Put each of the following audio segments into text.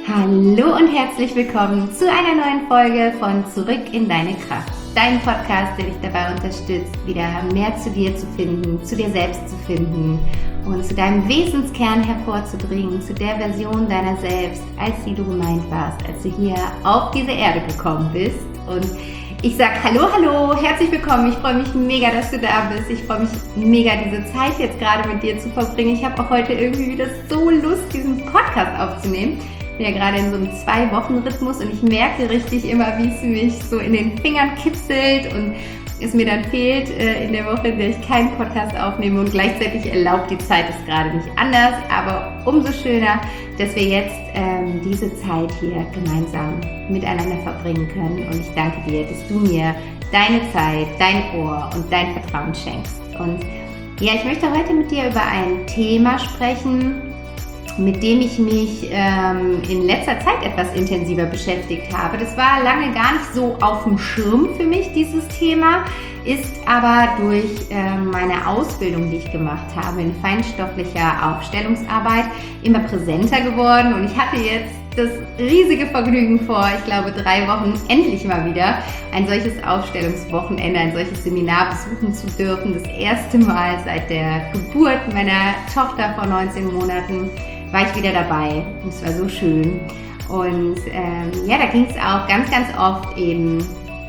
Hallo und herzlich willkommen zu einer neuen Folge von Zurück in deine Kraft. Dein Podcast, der dich dabei unterstützt, wieder mehr zu dir zu finden, zu dir selbst zu finden und zu deinem Wesenskern hervorzubringen, zu der Version deiner selbst, als die du gemeint warst, als du hier auf diese Erde gekommen bist. Und ich sage hallo, herzlich willkommen. Ich freue mich mega, dass du da bist. Ich freue mich mega, diese Zeit jetzt gerade mit dir zu verbringen. Ich habe auch heute irgendwie wieder so Lust, diesen Podcast aufzunehmen. Ich bin ja gerade in so einem 2-Wochen-Rhythmus und ich merke richtig immer, wie es mich so in den Fingern kitzelt und es mir dann fehlt in der Woche, in der ich keinen Podcast aufnehme, und gleichzeitig erlaubt die Zeit es gerade nicht anders, aber umso schöner, dass wir jetzt diese Zeit hier gemeinsam miteinander verbringen können, und ich danke dir, dass du mir deine Zeit, dein Ohr und dein Vertrauen schenkst. Und ja, ich möchte heute mit dir über ein Thema sprechen, mit dem ich mich in letzter Zeit etwas intensiver beschäftigt habe. Das war lange gar nicht so auf dem Schirm für mich, dieses Thema, ist aber durch meine Ausbildung, die ich gemacht habe in feinstofflicher Aufstellungsarbeit, immer präsenter geworden, und ich hatte jetzt das riesige Vergnügen vor, ich glaube 3 Wochen, endlich mal wieder ein solches Aufstellungswochenende, ein solches Seminar besuchen zu dürfen. Das erste Mal seit der Geburt meiner Tochter vor 19 Monaten war ich wieder dabei, und es war so schön. Und ja, da ging es auch ganz oft eben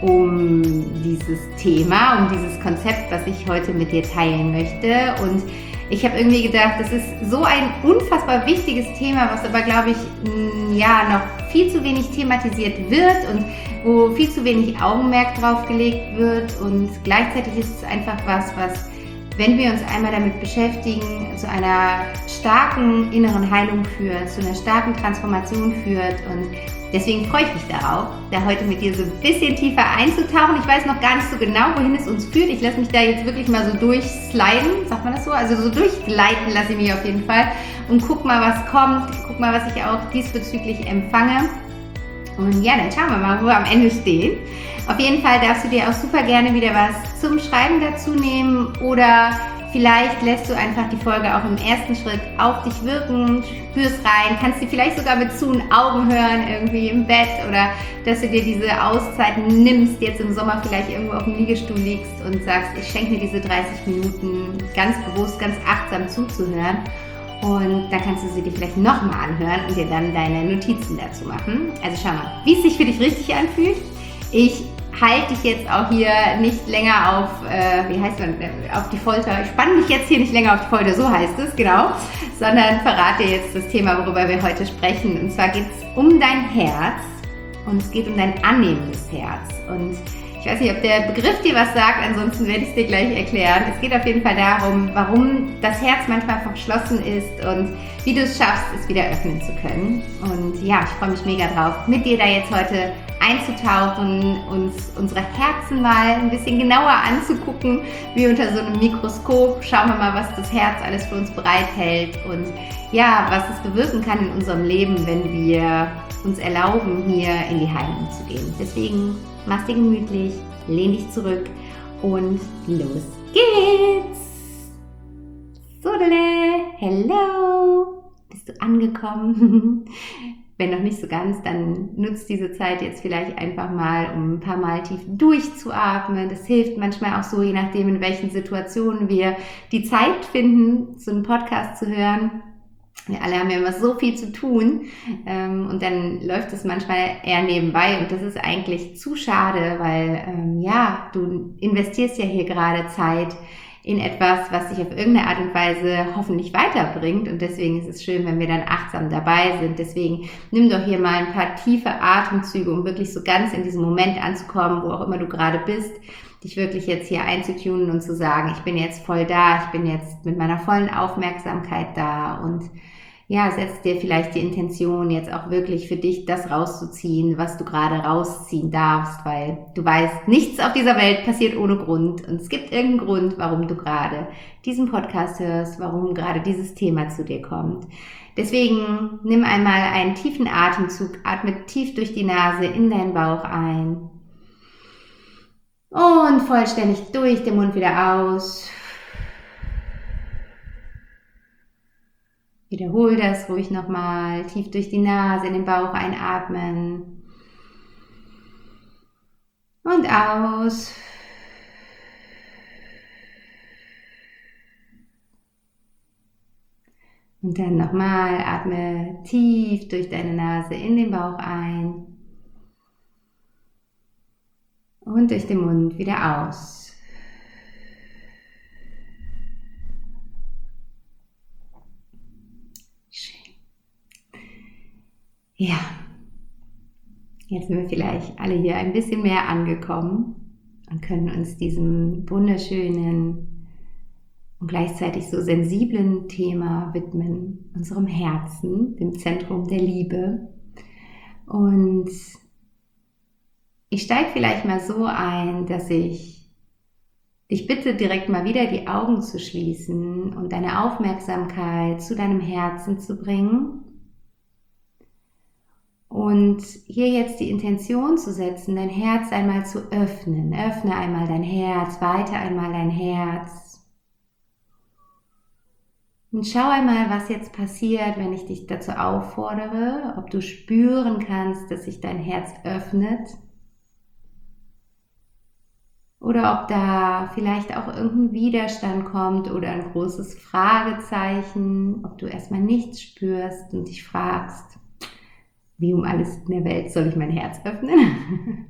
um dieses Thema, um dieses Konzept, was ich heute mit dir teilen möchte. Und ich habe irgendwie gedacht, das ist so ein unfassbar wichtiges Thema, was aber, glaube ich, ja, noch viel zu wenig thematisiert wird und wo viel zu wenig Augenmerk drauf gelegt wird. Und gleichzeitig ist es einfach was, wenn wir uns einmal damit beschäftigen, zu einer starken inneren Heilung führt, zu einer starken Transformation führt. Und deswegen freue ich mich darauf, da heute mit dir so ein bisschen tiefer einzutauchen. Ich weiß noch gar nicht so genau, wohin es uns führt. Ich lasse mich da jetzt wirklich mal so durchsliden, sagt man das so? Also so durchgleiten lasse ich mich auf jeden Fall und guck mal, was kommt, guck mal, was ich auch diesbezüglich empfange. Und ja, dann schauen wir mal, wo wir am Ende stehen. Auf jeden Fall darfst du dir auch super gerne wieder was zum Schreiben dazu nehmen, oder vielleicht lässt du einfach die Folge auch im ersten Schritt auf dich wirken, spürst rein, kannst sie vielleicht sogar mit zu den Augen hören, irgendwie im Bett, oder dass du dir diese Auszeit nimmst, jetzt im Sommer vielleicht irgendwo auf dem Liegestuhl liegst und sagst, ich schenke mir diese 30 Minuten ganz bewusst, ganz achtsam zuzuhören. Und dann kannst du sie dir vielleicht nochmal anhören und dir dann deine Notizen dazu machen. Also schau mal, wie es sich für dich richtig anfühlt. Ich halte dich jetzt auch hier nicht länger auf, auf die Folter. Ich spanne dich jetzt hier nicht länger auf die Folter, so heißt es, genau. Sondern verrate jetzt das Thema, worüber wir heute sprechen. Und zwar geht es um dein Herz, und es geht um dein annehmendes Herz. Und ich weiß nicht, ob der Begriff dir was sagt, ansonsten werde ich es dir gleich erklären. Es geht auf jeden Fall darum, warum das Herz manchmal verschlossen ist und wie du es schaffst, es wieder öffnen zu können. Und ja, ich freue mich mega drauf, mit dir da jetzt heute einzutauchen, uns unsere Herzen mal ein bisschen genauer anzugucken, wie unter so einem Mikroskop. Schauen wir mal, was das Herz alles für uns bereithält und ja, was es bewirken kann in unserem Leben, wenn wir uns erlauben, hier in die Heilung zu gehen. Deswegen mach's dir gemütlich, lehn dich zurück und los geht's! Sodele, hello! Bist du angekommen? Wenn noch nicht so ganz, dann nutzt diese Zeit jetzt vielleicht einfach mal, um ein paar Mal tief durchzuatmen. Das hilft manchmal auch so, je nachdem, in welchen Situationen wir die Zeit finden, so einen Podcast zu hören. Wir alle haben ja immer so viel zu tun, und dann läuft es manchmal eher nebenbei, und das ist eigentlich zu schade, weil ja, du investierst ja hier gerade Zeit in etwas, was dich auf irgendeine Art und Weise hoffentlich weiterbringt, und deswegen ist es schön, wenn wir dann achtsam dabei sind. Deswegen nimm doch hier mal ein paar tiefe Atemzüge, um wirklich so ganz in diesem Moment anzukommen, wo auch immer du gerade bist, dich wirklich jetzt hier einzutunen und zu sagen, ich bin jetzt voll da, ich bin jetzt mit meiner vollen Aufmerksamkeit da, und ja, setz dir vielleicht die Intention, jetzt auch wirklich für dich das rauszuziehen, was du gerade rausziehen darfst, weil du weißt, nichts auf dieser Welt passiert ohne Grund, und es gibt irgendeinen Grund, warum du gerade diesen Podcast hörst, warum gerade dieses Thema zu dir kommt. Deswegen nimm einmal einen tiefen Atemzug, atme tief durch die Nase in deinen Bauch ein und vollständig durch den Mund wieder aus. Wiederhol das ruhig nochmal. Tief durch die Nase in den Bauch einatmen. Und aus. Und dann nochmal, atme tief durch deine Nase in den Bauch ein. Und durch den Mund wieder aus. Schön. Ja, jetzt sind wir vielleicht alle hier ein bisschen mehr angekommen und können uns diesem wunderschönen und gleichzeitig so sensiblen Thema widmen, unserem Herzen, dem Zentrum der Liebe. Und ich steige vielleicht mal so ein, dass ich dich bitte, direkt mal wieder die Augen zu schließen und deine Aufmerksamkeit zu deinem Herzen zu bringen. Und hier jetzt die Intention zu setzen, dein Herz einmal zu öffnen. Öffne einmal dein Herz, weite einmal dein Herz. Und schau einmal, was jetzt passiert, wenn ich dich dazu auffordere, ob du spüren kannst, dass sich dein Herz öffnet. Oder ob da vielleicht auch irgendein Widerstand kommt oder ein großes Fragezeichen, ob du erstmal nichts spürst und dich fragst, wie um alles in der Welt soll ich mein Herz öffnen?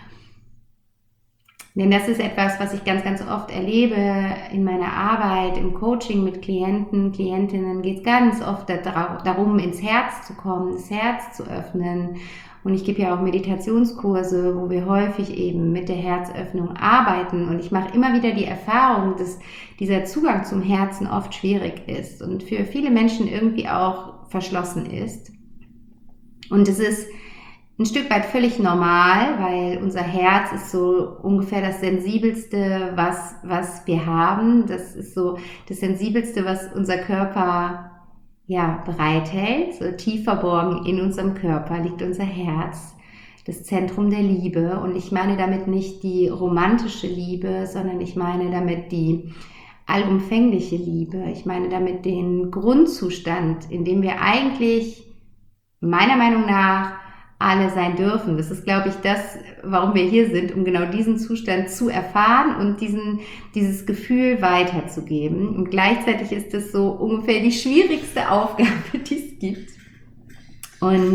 Denn das ist etwas, was ich ganz, ganz oft erlebe in meiner Arbeit, im Coaching mit Klienten, Klientinnen geht es ganz oft darum, ins Herz zu kommen, das Herz zu öffnen. Und ich gebe ja auch Meditationskurse, wo wir häufig eben mit der Herzöffnung arbeiten. Und ich mache immer wieder die Erfahrung, dass dieser Zugang zum Herzen oft schwierig ist und für viele Menschen irgendwie auch verschlossen ist. Und es ist ein Stück weit völlig normal, weil unser Herz ist so ungefähr das Sensibelste, was wir haben. Das ist so das Sensibelste, was unser Körper bereithält. So tief verborgen in unserem Körper liegt unser Herz, das Zentrum der Liebe. Und ich meine damit nicht die romantische Liebe, sondern ich meine damit die allumfängliche Liebe. Ich meine damit den Grundzustand, in dem wir eigentlich meiner Meinung nach alle sein dürfen. Das ist, glaube ich, das, warum wir hier sind, um genau diesen Zustand zu erfahren und dieses Gefühl weiterzugeben. Und gleichzeitig ist das so ungefähr die schwierigste Aufgabe, die es gibt. Und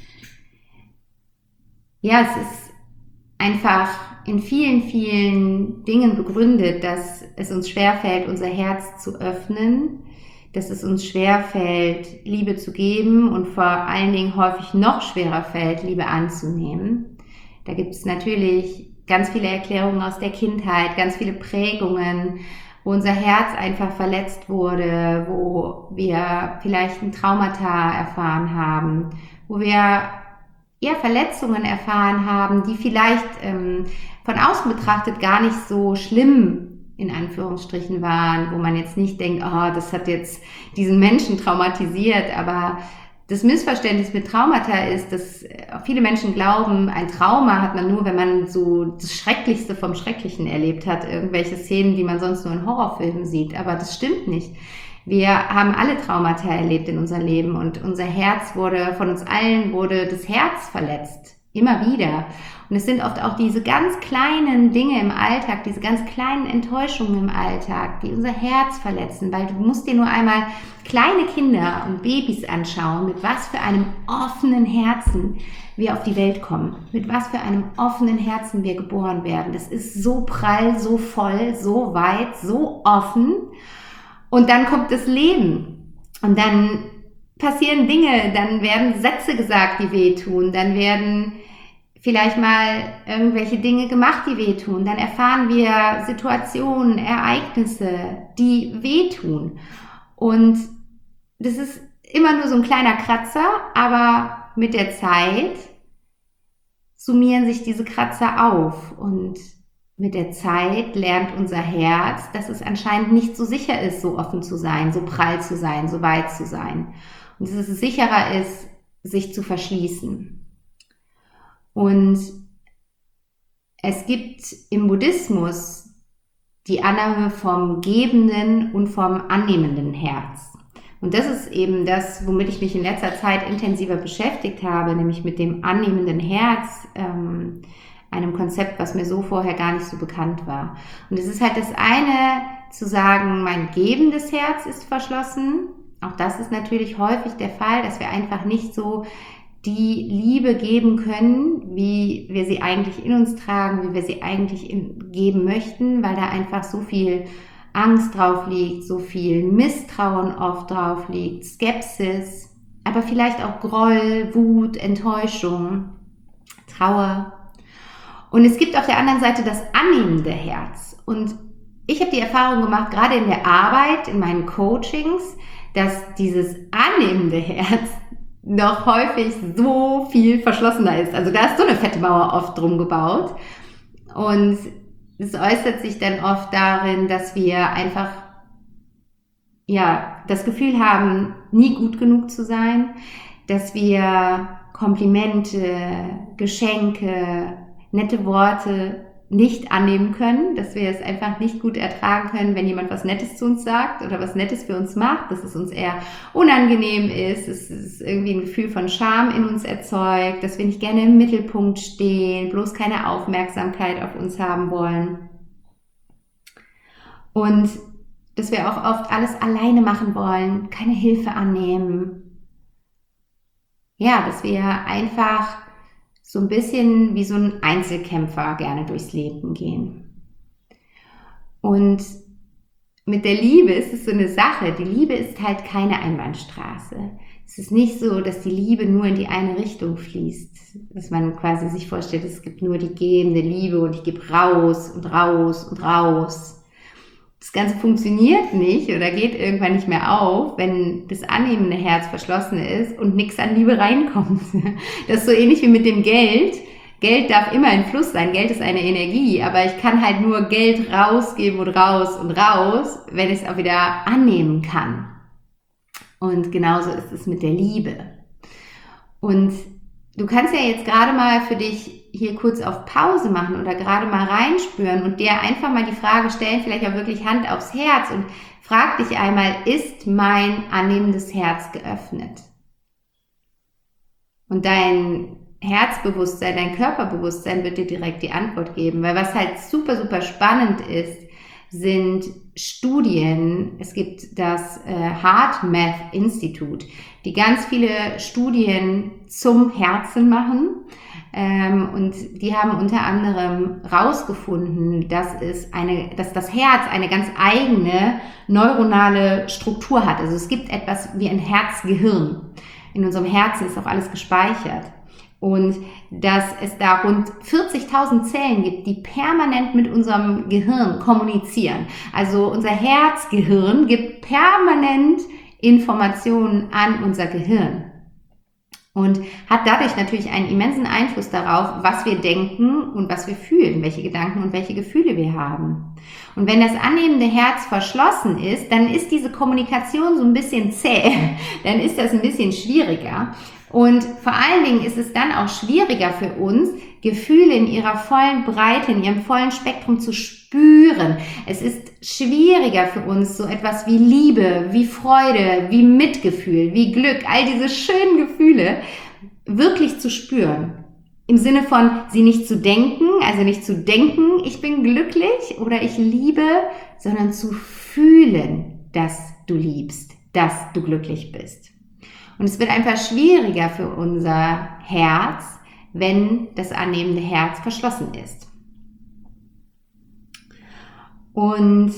ja, es ist einfach in vielen, vielen Dingen begründet, dass es uns schwerfällt, unser Herz zu öffnen, dass es uns schwerfällt, Liebe zu geben und vor allen Dingen häufig noch schwerer fällt, Liebe anzunehmen. Da gibt es natürlich ganz viele Erklärungen aus der Kindheit, ganz viele Prägungen, wo unser Herz einfach verletzt wurde, wo wir vielleicht ein Traumata erfahren haben, wo wir Verletzungen erfahren haben, die vielleicht von außen betrachtet gar nicht so schlimm in Anführungsstrichen waren, wo man jetzt nicht denkt, das hat jetzt diesen Menschen traumatisiert, aber das Missverständnis mit Traumata ist, dass viele Menschen glauben, ein Trauma hat man nur, wenn man so das Schrecklichste vom Schrecklichen erlebt hat, irgendwelche Szenen, die man sonst nur in Horrorfilmen sieht, aber das stimmt nicht. Wir haben alle Traumata erlebt in unserem Leben und unser Herz von uns allen wurde das Herz verletzt. Immer wieder. Und es sind oft auch diese ganz kleinen Dinge im Alltag, diese ganz kleinen Enttäuschungen im Alltag, die unser Herz verletzen, weil du musst dir nur einmal kleine Kinder und Babys anschauen, mit was für einem offenen Herzen wir auf die Welt kommen, mit was für einem offenen Herzen wir geboren werden. Das ist so prall, so voll, so weit, so offen. Und dann kommt das Leben und dann passieren Dinge, dann werden Sätze gesagt, die wehtun, dann werden vielleicht mal irgendwelche Dinge gemacht, die wehtun, dann erfahren wir Situationen, Ereignisse, die wehtun. Und das ist immer nur so ein kleiner Kratzer, aber mit der Zeit summieren sich diese Kratzer auf und mit der Zeit lernt unser Herz, dass es anscheinend nicht so sicher ist, so offen zu sein, so prall zu sein, so weit zu sein. Und dass es sicherer ist, sich zu verschließen. Und es gibt im Buddhismus die Annahme vom gebenden und vom annehmenden Herz. Und das ist eben das, womit ich mich in letzter Zeit intensiver beschäftigt habe, nämlich mit dem annehmenden Herz, einem Konzept, was mir so vorher gar nicht so bekannt war. Und es ist halt das eine, zu sagen, mein gebendes Herz ist verschlossen. Auch das ist natürlich häufig der Fall, dass wir einfach nicht so die Liebe geben können, wie wir sie eigentlich in uns tragen, wie wir sie eigentlich geben möchten, weil da einfach so viel Angst drauf liegt, so viel Misstrauen oft drauf liegt, Skepsis, aber vielleicht auch Groll, Wut, Enttäuschung, Trauer. Und es gibt auf der anderen Seite das annehmende Herz. Und ich habe die Erfahrung gemacht, gerade in der Arbeit, in meinen Coachings, dass dieses annehmende Herz noch häufig so viel verschlossener ist. Also da ist so eine fette Mauer oft drum gebaut. Und es äußert sich dann oft darin, dass wir einfach das Gefühl haben, nie gut genug zu sein, dass wir Komplimente, Geschenke, nette Worte nicht annehmen können, dass wir es einfach nicht gut ertragen können, wenn jemand was Nettes zu uns sagt oder was Nettes für uns macht, dass es uns eher unangenehm ist, dass es irgendwie ein Gefühl von Scham in uns erzeugt, dass wir nicht gerne im Mittelpunkt stehen, bloß keine Aufmerksamkeit auf uns haben wollen. Und dass wir auch oft alles alleine machen wollen, keine Hilfe annehmen. Ja, dass wir einfach so ein bisschen wie so ein Einzelkämpfer gerne durchs Leben gehen. Und mit der Liebe ist es so eine Sache. Die Liebe ist halt keine Einbahnstraße. Es ist nicht so, dass die Liebe nur in die eine Richtung fließt. Dass man quasi sich vorstellt, es gibt nur die gebende Liebe und ich gebe raus und raus und raus. Das Ganze funktioniert nicht oder geht irgendwann nicht mehr auf, wenn das annehmende Herz verschlossen ist und nichts an Liebe reinkommt. Das ist so ähnlich wie mit dem Geld. Geld darf immer im Fluss sein. Geld ist eine Energie, aber ich kann halt nur Geld rausgeben und raus, wenn ich es auch wieder annehmen kann. Und genauso ist es mit der Liebe. Und du kannst ja jetzt gerade mal für dich hier kurz auf Pause machen oder gerade mal reinspüren und dir einfach mal die Frage stellen, vielleicht auch wirklich Hand aufs Herz und frag dich einmal, ist mein annehmendes Herz geöffnet? Und dein Herzbewusstsein, dein Körperbewusstsein wird dir direkt die Antwort geben, weil was halt super, super spannend ist, sind Studien. Es gibt das HeartMath Institute, die ganz viele Studien zum Herzen machen. Und die haben unter anderem rausgefunden, dass das Herz eine ganz eigene neuronale Struktur hat. Also es gibt etwas wie ein Herzgehirn. In unserem Herzen ist auch alles gespeichert. Und dass es da rund 40.000 Zellen gibt, die permanent mit unserem Gehirn kommunizieren. Also unser Herzgehirn gibt permanent Informationen an unser Gehirn. Und hat dadurch natürlich einen immensen Einfluss darauf, was wir denken und was wir fühlen, welche Gedanken und welche Gefühle wir haben. Und wenn das annehmende Herz verschlossen ist, dann ist diese Kommunikation so ein bisschen zäh, dann ist das ein bisschen schwieriger. Und vor allen Dingen ist es dann auch schwieriger für uns, Gefühle in ihrer vollen Breite, in ihrem vollen Spektrum zu spüren. Es ist schwieriger für uns, so etwas wie Liebe, wie Freude, wie Mitgefühl, wie Glück, all diese schönen Gefühle wirklich zu spüren. Im Sinne von, sie nicht zu denken, also nicht zu denken, ich bin glücklich oder ich liebe, sondern zu fühlen, dass du liebst, dass du glücklich bist. Und es wird einfach schwieriger für unser Herz, wenn das annehmende Herz verschlossen ist. Und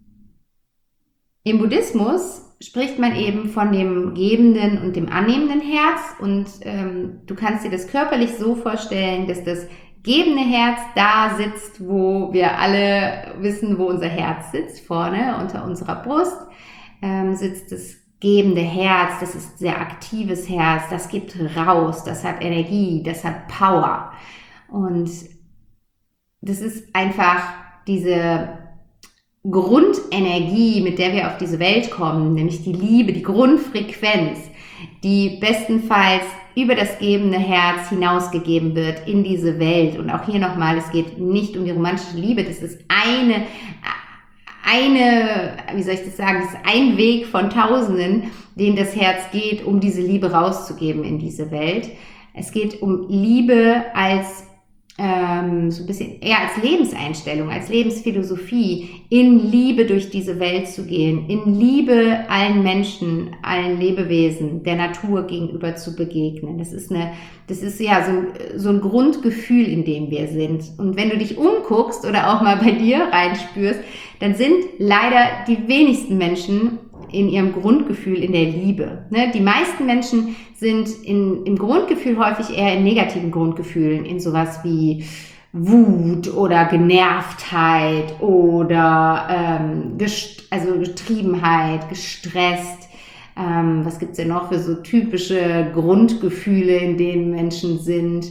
im Buddhismus spricht man eben von dem gebenden und dem annehmenden Herz. Und du kannst dir das körperlich so vorstellen, dass das gebende Herz da sitzt, wo wir alle wissen, wo unser Herz sitzt. Vorne unter unserer Brust sitzt das gebende Herz, das ist sehr aktives Herz, das gibt raus, das hat Energie, das hat Power. Und das ist einfach diese Grundenergie, mit der wir auf diese Welt kommen, nämlich die Liebe, die Grundfrequenz, die bestenfalls über das gebende Herz hinausgegeben wird in diese Welt. Und auch hier nochmal, es geht nicht um die romantische Liebe, das ist wie soll ich das sagen, das ist ein Weg von Tausenden, den das Herz geht, um diese Liebe rauszugeben in diese Welt. Es geht um Liebe als so ein bisschen eher als Lebenseinstellung, als Lebensphilosophie, in Liebe durch diese Welt zu gehen, in Liebe allen Menschen, allen Lebewesen, der Natur gegenüber zu begegnen. Das ist ja so ein Grundgefühl, in dem wir sind. Und wenn du dich umguckst oder auch mal bei dir reinspürst, dann sind leider die wenigsten Menschen in ihrem Grundgefühl in der Liebe. Ne? Die meisten Menschen sind im Grundgefühl häufig eher in negativen Grundgefühlen, in sowas wie Wut oder Genervtheit oder Getriebenheit, gestresst. Was gibt's denn noch für so typische Grundgefühle, in denen Menschen sind?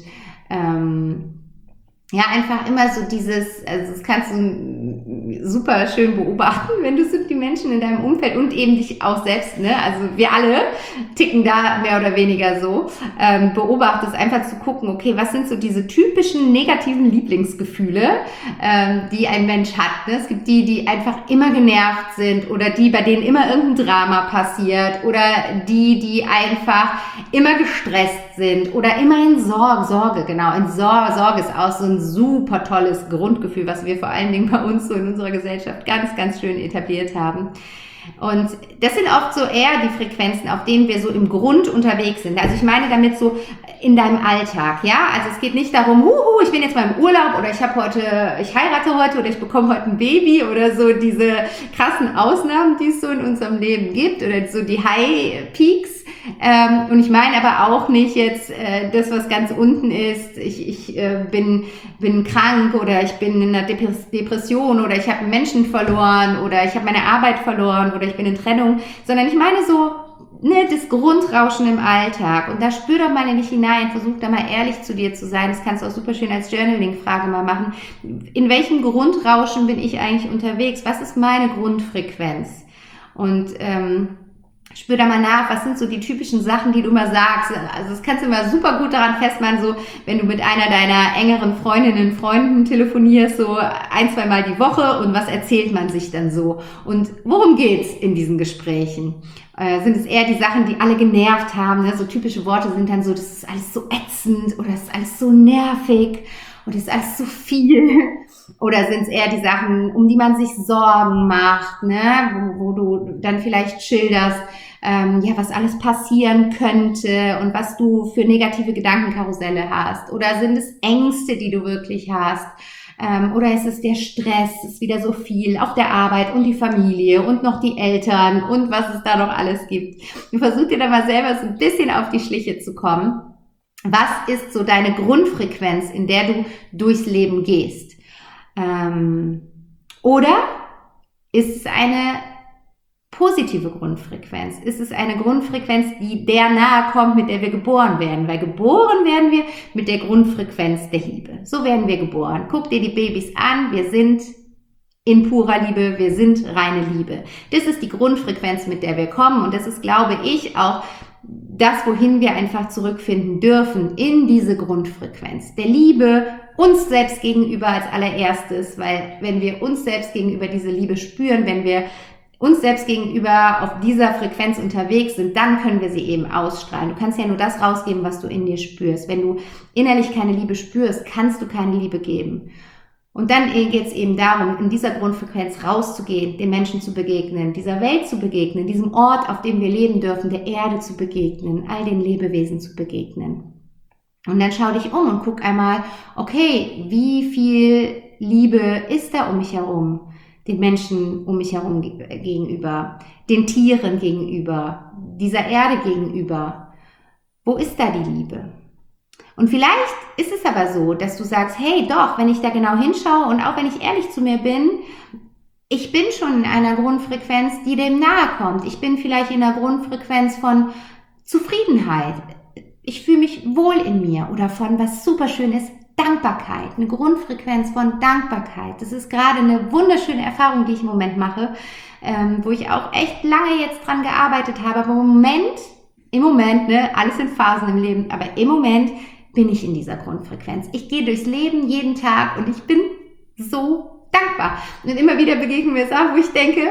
Ja, einfach immer so dieses, also das kannst du super schön beobachten, wenn du so die Menschen in deinem Umfeld und eben dich auch selbst, ne, also wir alle ticken da mehr oder weniger so, beobachtest, einfach zu gucken, okay, was sind so diese typischen negativen Lieblingsgefühle, die ein Mensch hat, ne? Es gibt die einfach immer genervt sind oder die, bei denen immer irgendein Drama passiert oder die einfach immer gestresst sind oder immer in Sorge, genau, in Sorge ist auch so ein super tolles Grundgefühl, was wir vor allen Dingen bei uns so in unserer Gesellschaft ganz, ganz schön etabliert haben. Und das sind oft so eher die Frequenzen, auf denen wir so im Grund unterwegs sind. Also ich meine damit so in deinem Alltag, ja? Also es geht nicht darum, ich bin jetzt mal im Urlaub oder ich heirate heute oder ich bekomme heute ein Baby oder so diese krassen Ausnahmen, die es so in unserem Leben gibt oder so die High Peaks. Und ich meine aber auch nicht jetzt das, was ganz unten ist, ich bin krank oder ich bin in einer Depression oder ich habe einen Menschen verloren oder ich habe meine Arbeit verloren oder ich bin in Trennung, sondern ich meine so, ne, das Grundrauschen im Alltag. Und da spür doch mal in dich hinein, versuch da mal ehrlich zu dir zu sein. Das kannst du auch super schön als Journaling-Frage mal machen. In welchem Grundrauschen bin ich eigentlich unterwegs? Was ist meine Grundfrequenz? Und spür da mal nach, was sind so die typischen Sachen, die du immer sagst. Also das kannst du immer super gut daran festmachen, so wenn du mit einer deiner engeren Freundinnen, Freunden telefonierst, so 1-2 Mal die Woche und was erzählt man sich dann so? Und worum geht's in diesen Gesprächen? Sind es eher die Sachen, die alle genervt haben? Ne? So typische Worte sind dann so, das ist alles so ätzend oder das ist alles so nervig oder das ist alles so viel. Oder sind es eher die Sachen, um die man sich Sorgen macht, ne? wo du dann vielleicht schilderst, was alles passieren könnte und was du für negative Gedankenkarusselle hast? Oder sind es Ängste, die du wirklich hast? Oder ist es der Stress, ist wieder so viel auf der Arbeit und die Familie und noch die Eltern und was es da noch alles gibt? Und versuch dir da mal selber so ein bisschen auf die Schliche zu kommen. Was ist so deine Grundfrequenz, in der du durchs Leben gehst? Oder ist es eine positive Grundfrequenz? Ist es eine Grundfrequenz, die der nahe kommt, mit der wir geboren werden? Weil geboren werden wir mit der Grundfrequenz der Liebe. So werden wir geboren. Guck dir die Babys an. Wir sind in purer Liebe. Wir sind reine Liebe. Das ist die Grundfrequenz, mit der wir kommen. Und das ist, glaube ich, auch das, wohin wir einfach zurückfinden dürfen, in diese Grundfrequenz der Liebe uns selbst gegenüber als allererstes, weil wenn wir uns selbst gegenüber diese Liebe spüren, wenn wir uns selbst gegenüber auf dieser Frequenz unterwegs sind, dann können wir sie eben ausstrahlen. Du kannst ja nur das rausgeben, was du in dir spürst. Wenn du innerlich keine Liebe spürst, kannst du keine Liebe geben. Und dann geht es eben darum, in dieser Grundfrequenz rauszugehen, den Menschen zu begegnen, dieser Welt zu begegnen, diesem Ort, auf dem wir leben dürfen, der Erde zu begegnen, all den Lebewesen zu begegnen. Und dann schau dich um und guck einmal, okay, wie viel Liebe ist da um mich herum? Den Menschen um mich herum gegenüber, den Tieren gegenüber, dieser Erde gegenüber. Wo ist da die Liebe? Und vielleicht ist es aber so, dass du sagst, hey doch, wenn ich da genau hinschaue und auch wenn ich ehrlich zu mir bin, ich bin schon in einer Grundfrequenz, die dem nahe kommt. Ich bin vielleicht in einer Grundfrequenz von Zufriedenheit. Ich fühle mich wohl in mir oder von was super schön ist, Dankbarkeit, eine Grundfrequenz von Dankbarkeit. Das ist gerade eine wunderschöne Erfahrung, die ich im Moment mache, wo ich auch echt lange jetzt dran gearbeitet habe. Aber im Moment, ne, alles sind Phasen im Leben, aber im Moment bin ich in dieser Grundfrequenz. Ich gehe durchs Leben jeden Tag und ich bin so dankbar. Und immer wieder begegnen mir Sachen, wo ich denke,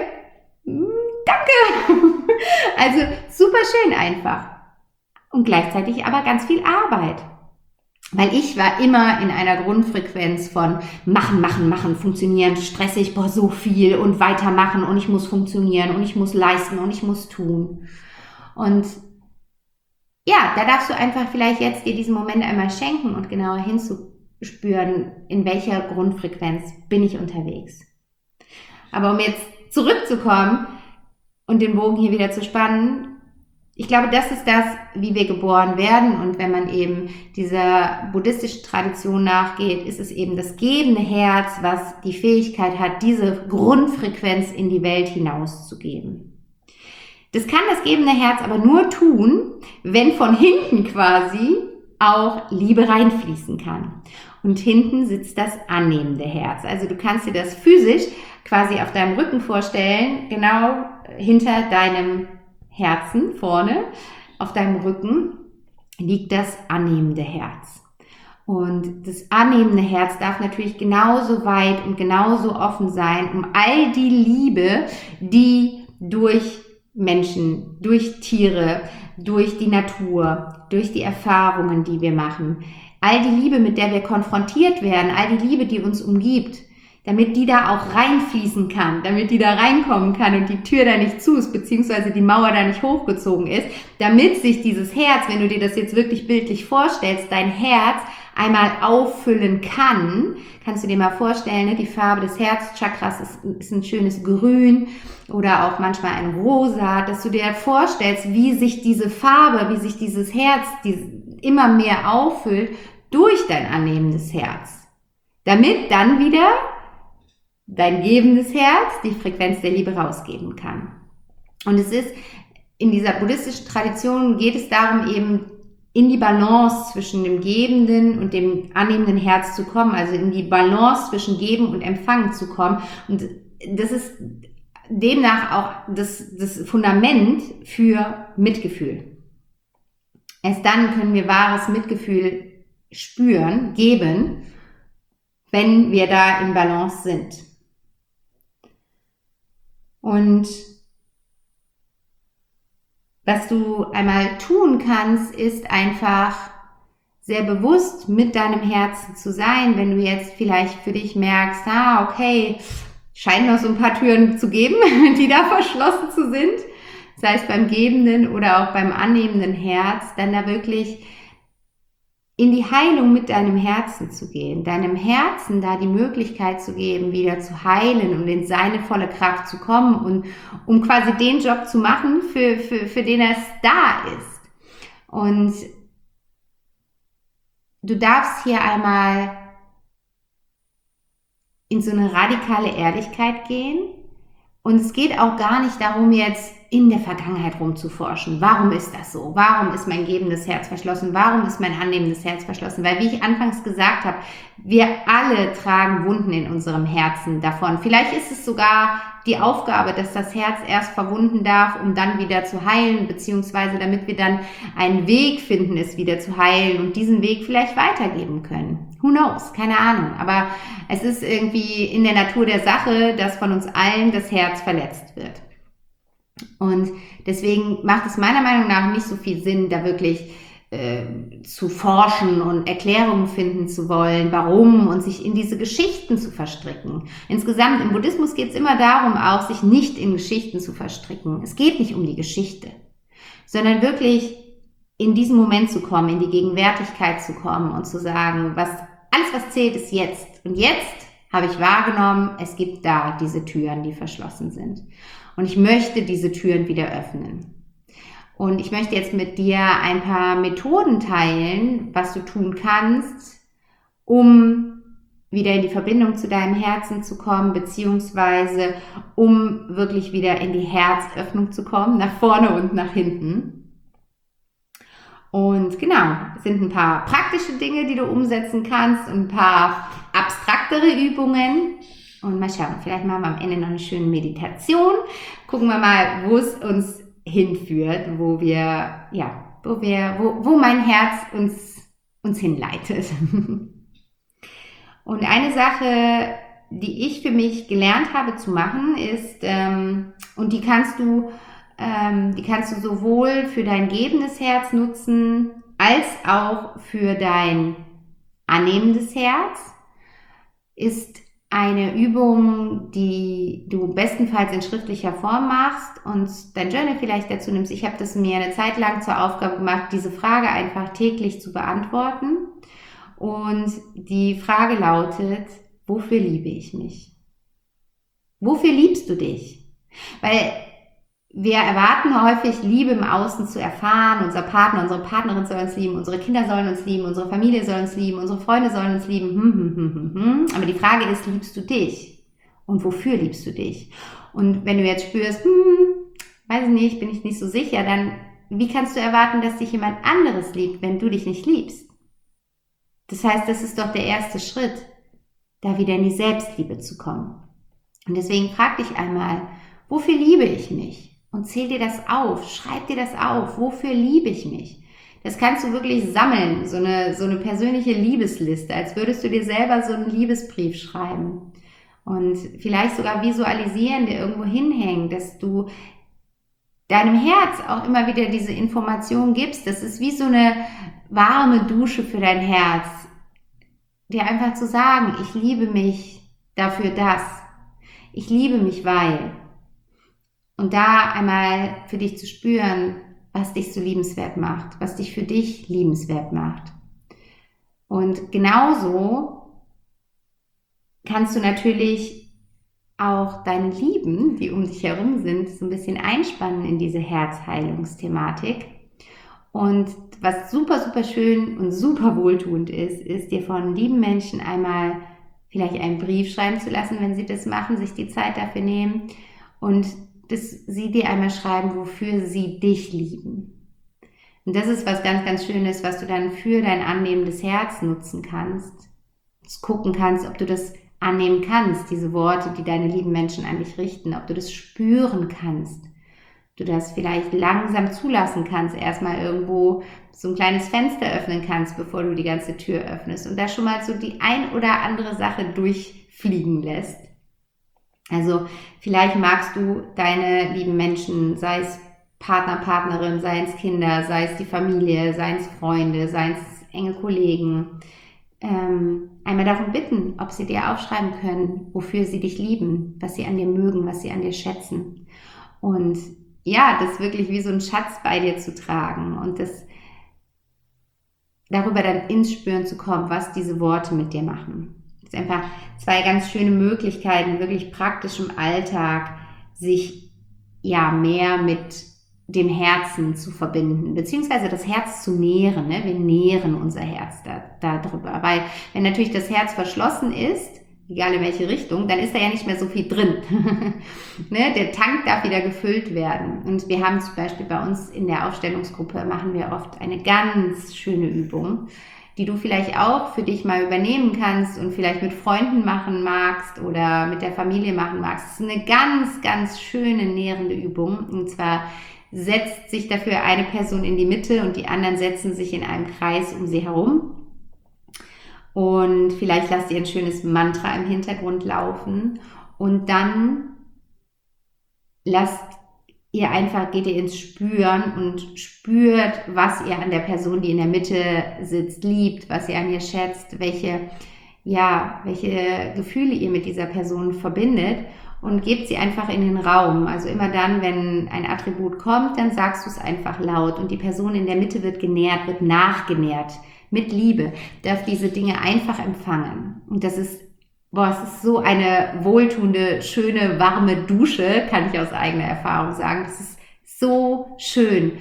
danke. Also super schön einfach. Und gleichzeitig aber ganz viel Arbeit. Weil ich war immer in einer Grundfrequenz von machen, funktionieren, stressig, so viel und weitermachen und ich muss funktionieren und ich muss leisten und ich muss tun. Und ja, da darfst du einfach vielleicht jetzt dir diesen Moment einmal schenken und genauer hinzuspüren, in welcher Grundfrequenz bin ich unterwegs. Aber um jetzt zurückzukommen und den Bogen hier wieder zu spannen, ich glaube, das ist das, wie wir geboren werden, und wenn man eben dieser buddhistischen Tradition nachgeht, ist es eben das gebende Herz, was die Fähigkeit hat, diese Grundfrequenz in die Welt hinauszugeben. Das kann das gebende Herz aber nur tun, wenn von hinten quasi auch Liebe reinfließen kann. Und hinten sitzt das annehmende Herz. Also du kannst dir das physisch quasi auf deinem Rücken vorstellen, genau hinter deinem Herzen vorne, auf deinem Rücken liegt das annehmende Herz. Und das annehmende Herz darf natürlich genauso weit und genauso offen sein, um all die Liebe, die durch Menschen, durch Tiere, durch die Natur, durch die Erfahrungen, die wir machen, all die Liebe, mit der wir konfrontiert werden, all die Liebe, die uns umgibt, damit die da auch reinfließen kann, damit die da reinkommen kann und die Tür da nicht zu ist, beziehungsweise die Mauer da nicht hochgezogen ist, damit sich dieses Herz, wenn du dir das jetzt wirklich bildlich vorstellst, dein Herz einmal auffüllen kann. Kannst du dir mal vorstellen, ne? Die Farbe des Herzchakras ist ein schönes Grün oder auch manchmal ein Rosa, dass du dir vorstellst, wie sich diese Farbe, wie sich dieses Herz immer mehr auffüllt durch dein annehmendes Herz, damit dann wieder dein gebendes Herz die Frequenz der Liebe rausgeben kann. Und es ist, in dieser buddhistischen Tradition geht es darum, eben in die Balance zwischen dem gebenden und dem annehmenden Herz zu kommen, also in die Balance zwischen Geben und Empfangen zu kommen. Und das ist demnach auch das Fundament für Mitgefühl. Erst dann können wir wahres Mitgefühl spüren, geben, wenn wir da in Balance sind. Und was du einmal tun kannst, ist einfach sehr bewusst mit deinem Herzen zu sein, wenn du jetzt vielleicht für dich merkst, okay, scheinen noch so ein paar Türen zu geben, die da verschlossen zu sind, sei es beim gebenden oder auch beim annehmenden Herz, dann da wirklich in die Heilung mit deinem Herzen zu gehen, deinem Herzen da die Möglichkeit zu geben, wieder zu heilen und in seine volle Kraft zu kommen und um quasi den Job zu machen, für den es da ist. Und du darfst hier einmal in so eine radikale Ehrlichkeit gehen. Und es geht auch gar nicht darum, jetzt in der Vergangenheit rumzuforschen. Warum ist das so? Warum ist mein gebendes Herz verschlossen? Warum ist mein annehmendes Herz verschlossen? Weil, wie ich anfangs gesagt habe, wir alle tragen Wunden in unserem Herzen davon. Vielleicht ist es sogar die Aufgabe, dass das Herz erst verwunden darf, um dann wieder zu heilen, beziehungsweise damit wir dann einen Weg finden, es wieder zu heilen und diesen Weg vielleicht weitergeben können. Who knows? Keine Ahnung. Aber es ist irgendwie in der Natur der Sache, dass von uns allen das Herz verletzt wird. Und deswegen macht es meiner Meinung nach nicht so viel Sinn, da wirklich zu forschen und Erklärungen finden zu wollen, warum, und sich in diese Geschichten zu verstricken. Insgesamt im Buddhismus geht es immer darum, auch sich nicht in Geschichten zu verstricken. Es geht nicht um die Geschichte, sondern wirklich in diesen Moment zu kommen, in die Gegenwärtigkeit zu kommen und zu sagen, alles was zählt, ist jetzt. Und jetzt habe ich wahrgenommen, es gibt da diese Türen, die verschlossen sind. Und ich möchte diese Türen wieder öffnen. Und ich möchte jetzt mit dir ein paar Methoden teilen, was du tun kannst, um wieder in die Verbindung zu deinem Herzen zu kommen, beziehungsweise um wirklich wieder in die Herzöffnung zu kommen, nach vorne und nach hinten. Und genau, es sind ein paar praktische Dinge, die du umsetzen kannst und ein paar abstraktere Übungen. Und mal schauen, vielleicht machen wir am Ende noch eine schöne Meditation. Gucken wir mal, wo es uns hinführt, wo mein Herz uns hinleitet. Und eine Sache, die ich für mich gelernt habe zu machen, ist, und die kannst du sowohl für dein gebendes Herz nutzen, als auch für dein annehmendes Herz, ist eine Übung, die du bestenfalls in schriftlicher Form machst und dein Journal vielleicht dazu nimmst. Ich habe das mir eine Zeit lang zur Aufgabe gemacht, diese Frage einfach täglich zu beantworten. Und die Frage lautet: Wofür liebe ich mich? Wofür liebst du dich? Weil wir erwarten häufig, Liebe im Außen zu erfahren. Unser Partner, unsere Partnerin soll uns lieben, unsere Kinder sollen uns lieben, unsere Familie soll uns lieben, unsere Freunde sollen uns lieben. Aber die Frage ist, liebst du dich? Und wofür liebst du dich? Und wenn du jetzt spürst, weiß ich nicht, bin ich nicht so sicher, dann wie kannst du erwarten, dass dich jemand anderes liebt, wenn du dich nicht liebst? Das heißt, das ist doch der erste Schritt, da wieder in die Selbstliebe zu kommen. Und deswegen frag dich einmal, wofür liebe ich mich? Und zähl dir das auf, schreib dir das auf, wofür liebe ich mich? Das kannst du wirklich sammeln, so eine persönliche Liebesliste, als würdest du dir selber so einen Liebesbrief schreiben. Und vielleicht sogar visualisieren, der irgendwo hinhängt, dass du deinem Herz auch immer wieder diese Information gibst. Das ist wie so eine warme Dusche für dein Herz, dir einfach zu sagen, ich liebe mich dafür das. Ich liebe mich, weil. Und da einmal für dich zu spüren, was dich so liebenswert macht, was dich für dich liebenswert macht. Und genauso kannst du natürlich auch deine Lieben, die um dich herum sind, so ein bisschen einspannen in diese Herzheilungsthematik. Und was super, super schön und super wohltuend ist dir von lieben Menschen einmal vielleicht einen Brief schreiben zu lassen, wenn sie das machen, sich die Zeit dafür nehmen und dass sie dir einmal schreiben, wofür sie dich lieben. Und das ist was ganz, ganz Schönes, was du dann für dein annehmendes Herz nutzen kannst. Gucken kannst, ob du das annehmen kannst, diese Worte, die deine lieben Menschen an dich richten, ob du das spüren kannst. Du das vielleicht langsam zulassen kannst, erstmal irgendwo so ein kleines Fenster öffnen kannst, bevor du die ganze Tür öffnest und da schon mal so die ein oder andere Sache durchfliegen lässt. Also vielleicht magst du deine lieben Menschen, sei es Partner, Partnerin, sei es Kinder, sei es die Familie, sei es Freunde, sei es enge Kollegen, einmal darum bitten, ob sie dir aufschreiben können, wofür sie dich lieben, was sie an dir mögen, was sie an dir schätzen. Und ja, das wirklich wie so ein Schatz bei dir zu tragen und das darüber dann ins Spüren zu kommen, was diese Worte mit dir machen. Das ist einfach 2 ganz schöne Möglichkeiten, wirklich praktisch im Alltag sich ja mehr mit dem Herzen zu verbinden, beziehungsweise das Herz zu nähren. Ne? Wir nähren unser Herz darüber, weil wenn natürlich das Herz verschlossen ist, egal in welche Richtung, dann ist da ja nicht mehr so viel drin. Ne? Der Tank darf wieder gefüllt werden. Und wir haben zum Beispiel bei uns in der Aufstellungsgruppe, machen wir oft eine ganz schöne Übung, die du vielleicht auch für dich mal übernehmen kannst und vielleicht mit Freunden machen magst oder mit der Familie machen magst. Das ist eine ganz, ganz schöne nährende Übung. Und zwar setzt sich dafür eine Person in die Mitte und die anderen setzen sich in einem Kreis um sie herum. Und vielleicht lasst ihr ein schönes Mantra im Hintergrund laufen und dann geht ihr ins Spüren und spürt, was ihr an der Person, die in der Mitte sitzt, liebt, was ihr an ihr schätzt, welche Gefühle ihr mit dieser Person verbindet und gebt sie einfach in den Raum. Also immer dann, wenn ein Attribut kommt, dann sagst du es einfach laut und die Person in der Mitte wird genährt, wird nachgenährt. Mit Liebe, darf diese Dinge einfach empfangen. Und das ist, es ist so eine wohltuende, schöne, warme Dusche, kann ich aus eigener Erfahrung sagen. Das ist so schön,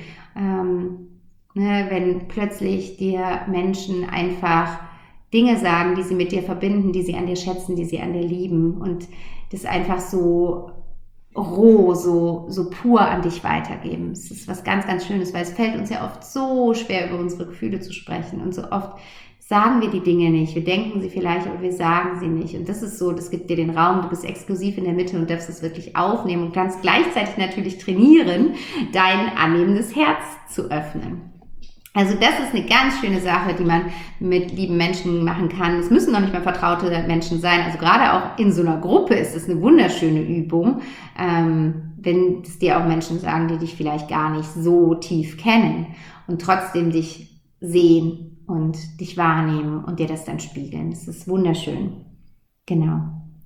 wenn plötzlich dir Menschen einfach Dinge sagen, die sie mit dir verbinden, die sie an dir schätzen, die sie an dir lieben. Und das einfach so roh, so pur an dich weitergeben. Es ist was ganz, ganz Schönes, weil es fällt uns ja oft so schwer, über unsere Gefühle zu sprechen und so oft sagen wir die Dinge nicht. Wir denken sie vielleicht, aber wir sagen sie nicht. Und das ist so, das gibt dir den Raum, du bist exklusiv in der Mitte und darfst es wirklich aufnehmen und kannst gleichzeitig natürlich trainieren, dein annehmendes Herz zu öffnen. Also das ist eine ganz schöne Sache, die man mit lieben Menschen machen kann. Es müssen noch nicht mal vertraute Menschen sein. Also gerade auch in so einer Gruppe ist es eine wunderschöne Übung, wenn es dir auch Menschen sagen, die dich vielleicht gar nicht so tief kennen und trotzdem dich sehen und dich wahrnehmen und dir das dann spiegeln. Das ist wunderschön. Genau.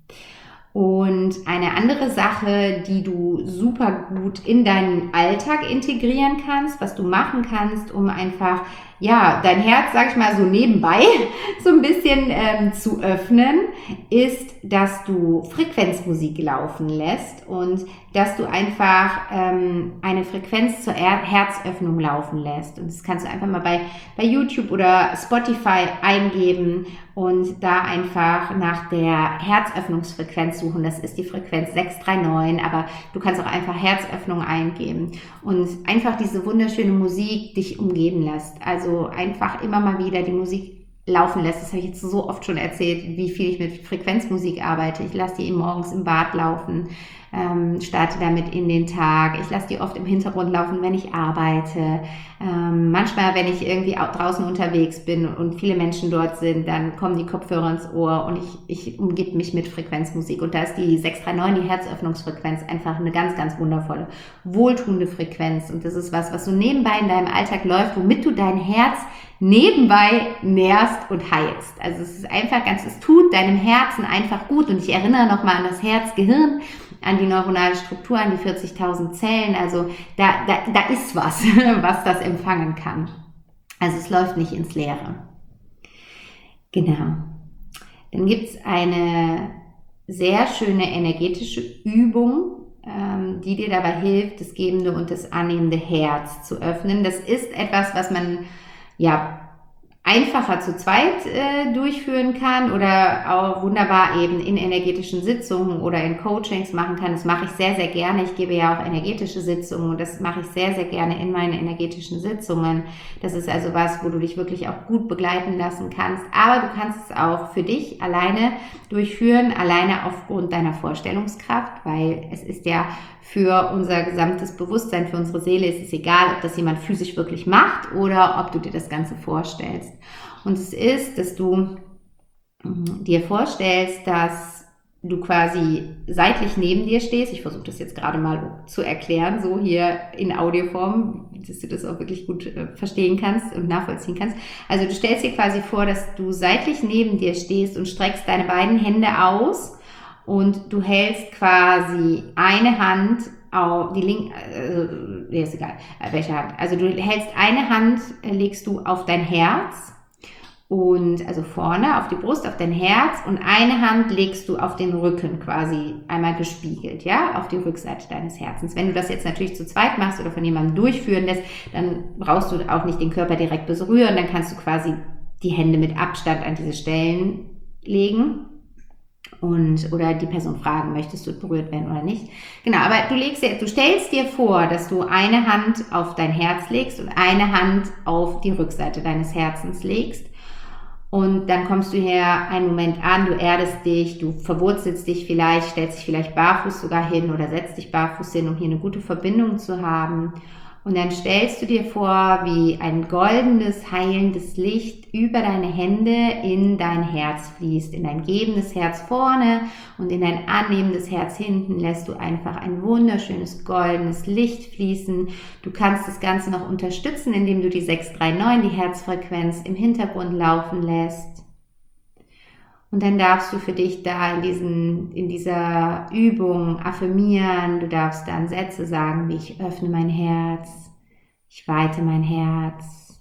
Und eine andere Sache, die du super gut in deinen Alltag integrieren kannst, was du machen kannst, um einfach, ja, dein Herz, sag ich mal, so nebenbei so ein bisschen zu öffnen, ist, dass du Frequenzmusik laufen lässt und dass du einfach eine Frequenz zur Herzöffnung laufen lässt. Und das kannst du einfach mal bei YouTube oder Spotify eingeben und da einfach nach der Herzöffnungsfrequenz suchen. Das ist die Frequenz 639, aber du kannst auch einfach Herzöffnung eingeben und einfach diese wunderschöne Musik dich umgeben lässt. Also einfach immer mal wieder die Musik laufen lässt. Das habe ich jetzt so oft schon erzählt, wie viel ich mit Frequenzmusik arbeite. Ich lasse die morgens im Bad laufen, starte damit in den Tag. Ich lasse die oft im Hintergrund laufen, wenn ich arbeite. Manchmal, wenn ich irgendwie draußen unterwegs bin und viele Menschen dort sind, dann kommen die Kopfhörer ins Ohr und ich umgebe mich mit Frequenzmusik. Und da ist die 639, die Herzöffnungsfrequenz, einfach eine ganz, ganz wundervolle, wohltuende Frequenz. Und das ist was so nebenbei in deinem Alltag läuft, womit du dein Herz nebenbei nährst und heilst. Also es ist einfach es tut deinem Herzen einfach gut. Und ich erinnere nochmal an das Herz-Gehirn, an die neuronale Struktur, an die 40.000 Zellen. Also da ist was das empfangen kann. Also es läuft nicht ins Leere. Genau. Dann gibt es eine sehr schöne energetische Übung, die dir dabei hilft, das gebende und das annehmende Herz zu öffnen. Das ist etwas, was man einfacher zu zweit durchführen kann oder auch wunderbar eben in energetischen Sitzungen oder in Coachings machen kann. Das mache ich sehr, sehr gerne. Ich gebe ja auch energetische Sitzungen und das mache ich sehr, sehr gerne in meinen energetischen Sitzungen. Das ist also was, wo du dich wirklich auch gut begleiten lassen kannst. Aber du kannst es auch für dich alleine durchführen, alleine aufgrund deiner Vorstellungskraft, weil es ist ja für unser gesamtes Bewusstsein, für unsere Seele ist es egal, ob das jemand physisch wirklich macht oder ob du dir das Ganze vorstellst. Und es ist, dass du dir vorstellst, dass du quasi seitlich neben dir stehst. Ich versuche das jetzt gerade mal zu erklären, so hier in Audioform, dass du das auch wirklich gut verstehen kannst und nachvollziehen kannst. Also du stellst dir quasi vor, dass du seitlich neben dir stehst und streckst deine beiden Hände aus. Und du hältst quasi eine Hand auf die linke, ist egal, welche Hand. Also du hältst eine Hand, legst du auf dein Herz und also vorne auf die Brust, auf dein Herz und eine Hand legst du auf den Rücken quasi einmal gespiegelt, ja, auf die Rückseite deines Herzens. Wenn du das jetzt natürlich zu zweit machst oder von jemandem durchführen lässt, dann brauchst du auch nicht den Körper direkt berühren, dann kannst du quasi die Hände mit Abstand an diese Stellen legen. Oder die Person fragen, möchtest du berührt werden oder nicht. Genau, aber du stellst dir vor, dass du eine Hand auf dein Herz legst und eine Hand auf die Rückseite deines Herzens legst. Und dann kommst du hier einen Moment an, du erdest dich, du verwurzelst dich vielleicht, stellst dich vielleicht barfuß sogar hin oder setzt dich barfuß hin, um hier eine gute Verbindung zu haben. Und dann stellst du dir vor, wie ein goldenes, heilendes Licht über deine Hände in dein Herz fließt. In dein gebendes Herz vorne und in dein annehmendes Herz hinten lässt du einfach ein wunderschönes goldenes Licht fließen. Du kannst das Ganze noch unterstützen, indem du die 639, die Herzfrequenz, im Hintergrund laufen lässt. Und dann darfst du für dich da in dieser Übung affirmieren. Du darfst dann Sätze sagen, wie ich öffne mein Herz, ich weite mein Herz,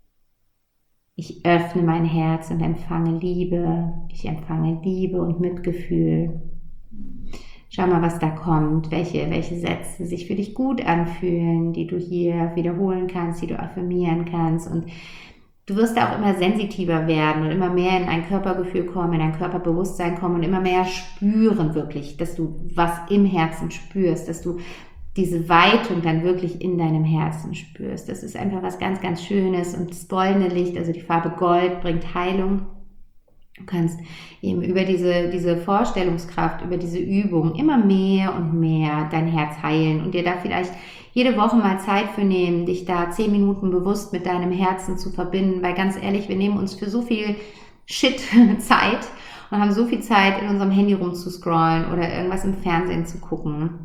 ich öffne mein Herz und empfange Liebe, ich empfange Liebe und Mitgefühl. Schau mal, was da kommt, welche Sätze sich für dich gut anfühlen, die du hier wiederholen kannst, die du affirmieren kannst. Und du wirst auch immer sensitiver werden und immer mehr in ein Körpergefühl kommen, in ein Körperbewusstsein kommen und immer mehr spüren wirklich, dass du was im Herzen spürst, dass du diese Weitung dann wirklich in deinem Herzen spürst. Das ist einfach was ganz, ganz Schönes und das goldene Licht, also die Farbe Gold, bringt Heilung. Du kannst eben über diese Vorstellungskraft, über diese Übung immer mehr und mehr dein Herz heilen und dir da vielleicht jede Woche mal Zeit für nehmen, dich da 10 Minuten bewusst mit deinem Herzen zu verbinden, weil ganz ehrlich, wir nehmen uns für so viel Shit Zeit und haben so viel Zeit, in unserem Handy rumzuscrollen oder irgendwas im Fernsehen zu gucken.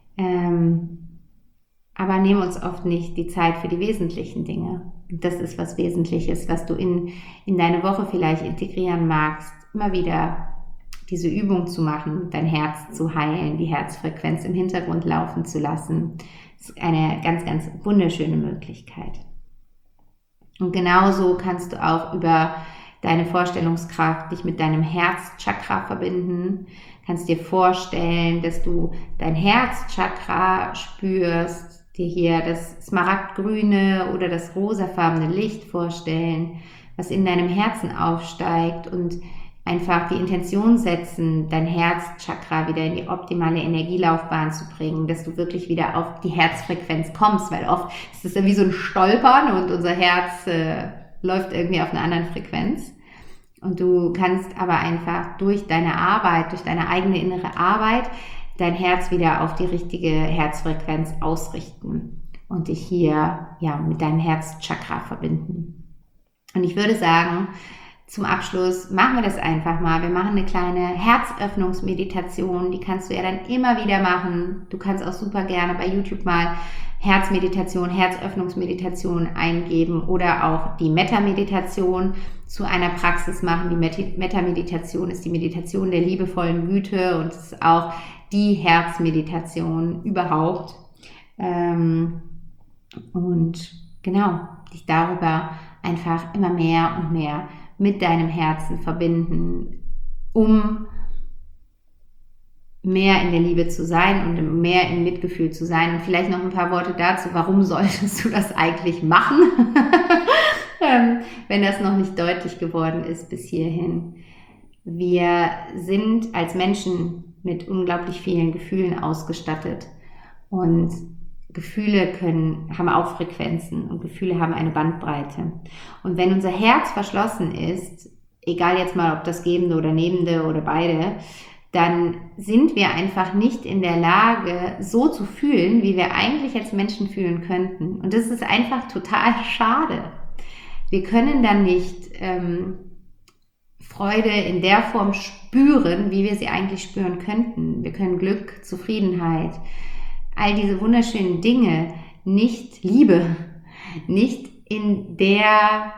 Aber nehmen uns oft nicht die Zeit für die wesentlichen Dinge. Das ist was Wesentliches, was du in deine Woche vielleicht integrieren magst, immer wieder diese Übung zu machen, dein Herz zu heilen, die Herzfrequenz im Hintergrund laufen zu lassen. Das ist eine ganz, ganz wunderschöne Möglichkeit. Und genauso kannst du auch über deine Vorstellungskraft dich mit deinem Herzchakra verbinden. Kannst dir vorstellen, dass du dein Herzchakra spürst, dir hier das smaragdgrüne oder das rosafarbene Licht vorstellen, was in deinem Herzen aufsteigt und einfach die Intention setzen, dein Herzchakra wieder in die optimale Energielaufbahn zu bringen, dass du wirklich wieder auf die Herzfrequenz kommst, weil oft ist es wie so ein Stolpern und unser Herz läuft irgendwie auf einer anderen Frequenz. Und du kannst aber einfach durch deine Arbeit, durch deine eigene innere Arbeit, dein Herz wieder auf die richtige Herzfrequenz ausrichten und dich hier mit deinem Herzchakra verbinden. Und ich würde sagen, zum Abschluss machen wir das einfach mal. Wir machen eine kleine Herzöffnungsmeditation, die kannst du ja dann immer wieder machen. Du kannst auch super gerne bei YouTube mal Herzmeditation, Herzöffnungsmeditation eingeben oder auch die Metta-Meditation zu einer Praxis machen. Die Metta-Meditation ist die Meditation der liebevollen Güte und ist auch die Herzmeditation überhaupt. Und genau, dich darüber einfach immer mehr und mehr mit deinem Herzen verbinden, um mehr in der Liebe zu sein und mehr im Mitgefühl zu sein. Und vielleicht noch ein paar Worte dazu, warum solltest du das eigentlich machen, wenn das noch nicht deutlich geworden ist bis hierhin. Wir sind als Menschen mit unglaublich vielen Gefühlen ausgestattet und Gefühle haben auch Frequenzen und Gefühle haben eine Bandbreite. Und wenn unser Herz verschlossen ist, egal jetzt mal ob das Gebende oder Nehmende oder beide, dann sind wir einfach nicht in der Lage, so zu fühlen, wie wir eigentlich als Menschen fühlen könnten. Und das ist einfach total schade. Wir können dann nicht Freude in der Form spüren, wie wir sie eigentlich spüren könnten. Wir können Glück, Zufriedenheit, all diese wunderschönen Dinge, nicht Liebe, nicht in der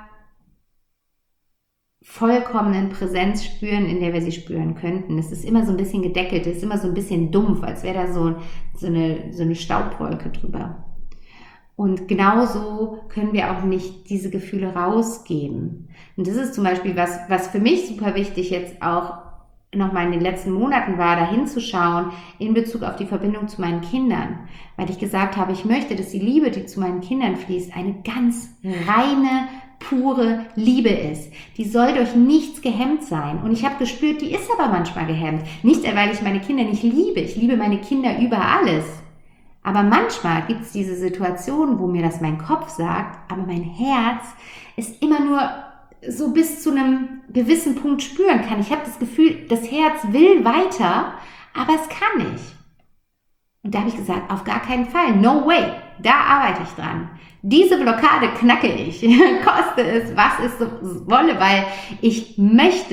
vollkommenen Präsenz spüren, in der wir sie spüren könnten. Es ist immer so ein bisschen gedeckelt, es ist immer so ein bisschen dumpf, als wäre da so eine Staubwolke drüber. Und genauso können wir auch nicht diese Gefühle rausgeben. Und das ist zum Beispiel was für mich super wichtig jetzt auch nochmal in den letzten Monaten war, da hinzuschauen in Bezug auf die Verbindung zu meinen Kindern. Weil ich gesagt habe, ich möchte, dass die Liebe, die zu meinen Kindern fließt, eine ganz reine, pure Liebe ist. Die soll durch nichts gehemmt sein. Und ich habe gespürt, die ist aber manchmal gehemmt. Nicht, weil ich meine Kinder nicht liebe. Ich liebe meine Kinder über alles. Aber manchmal gibt es diese Situation, wo mir das mein Kopf sagt, aber mein Herz ist immer nur so bis zu einem gewissen Punkt spüren kann. Ich habe das Gefühl, das Herz will weiter, aber es kann nicht. Und da habe ich gesagt, auf gar keinen Fall, no way, da arbeite ich dran. Diese Blockade knacke ich, koste es, was es so wolle, weil ich möchte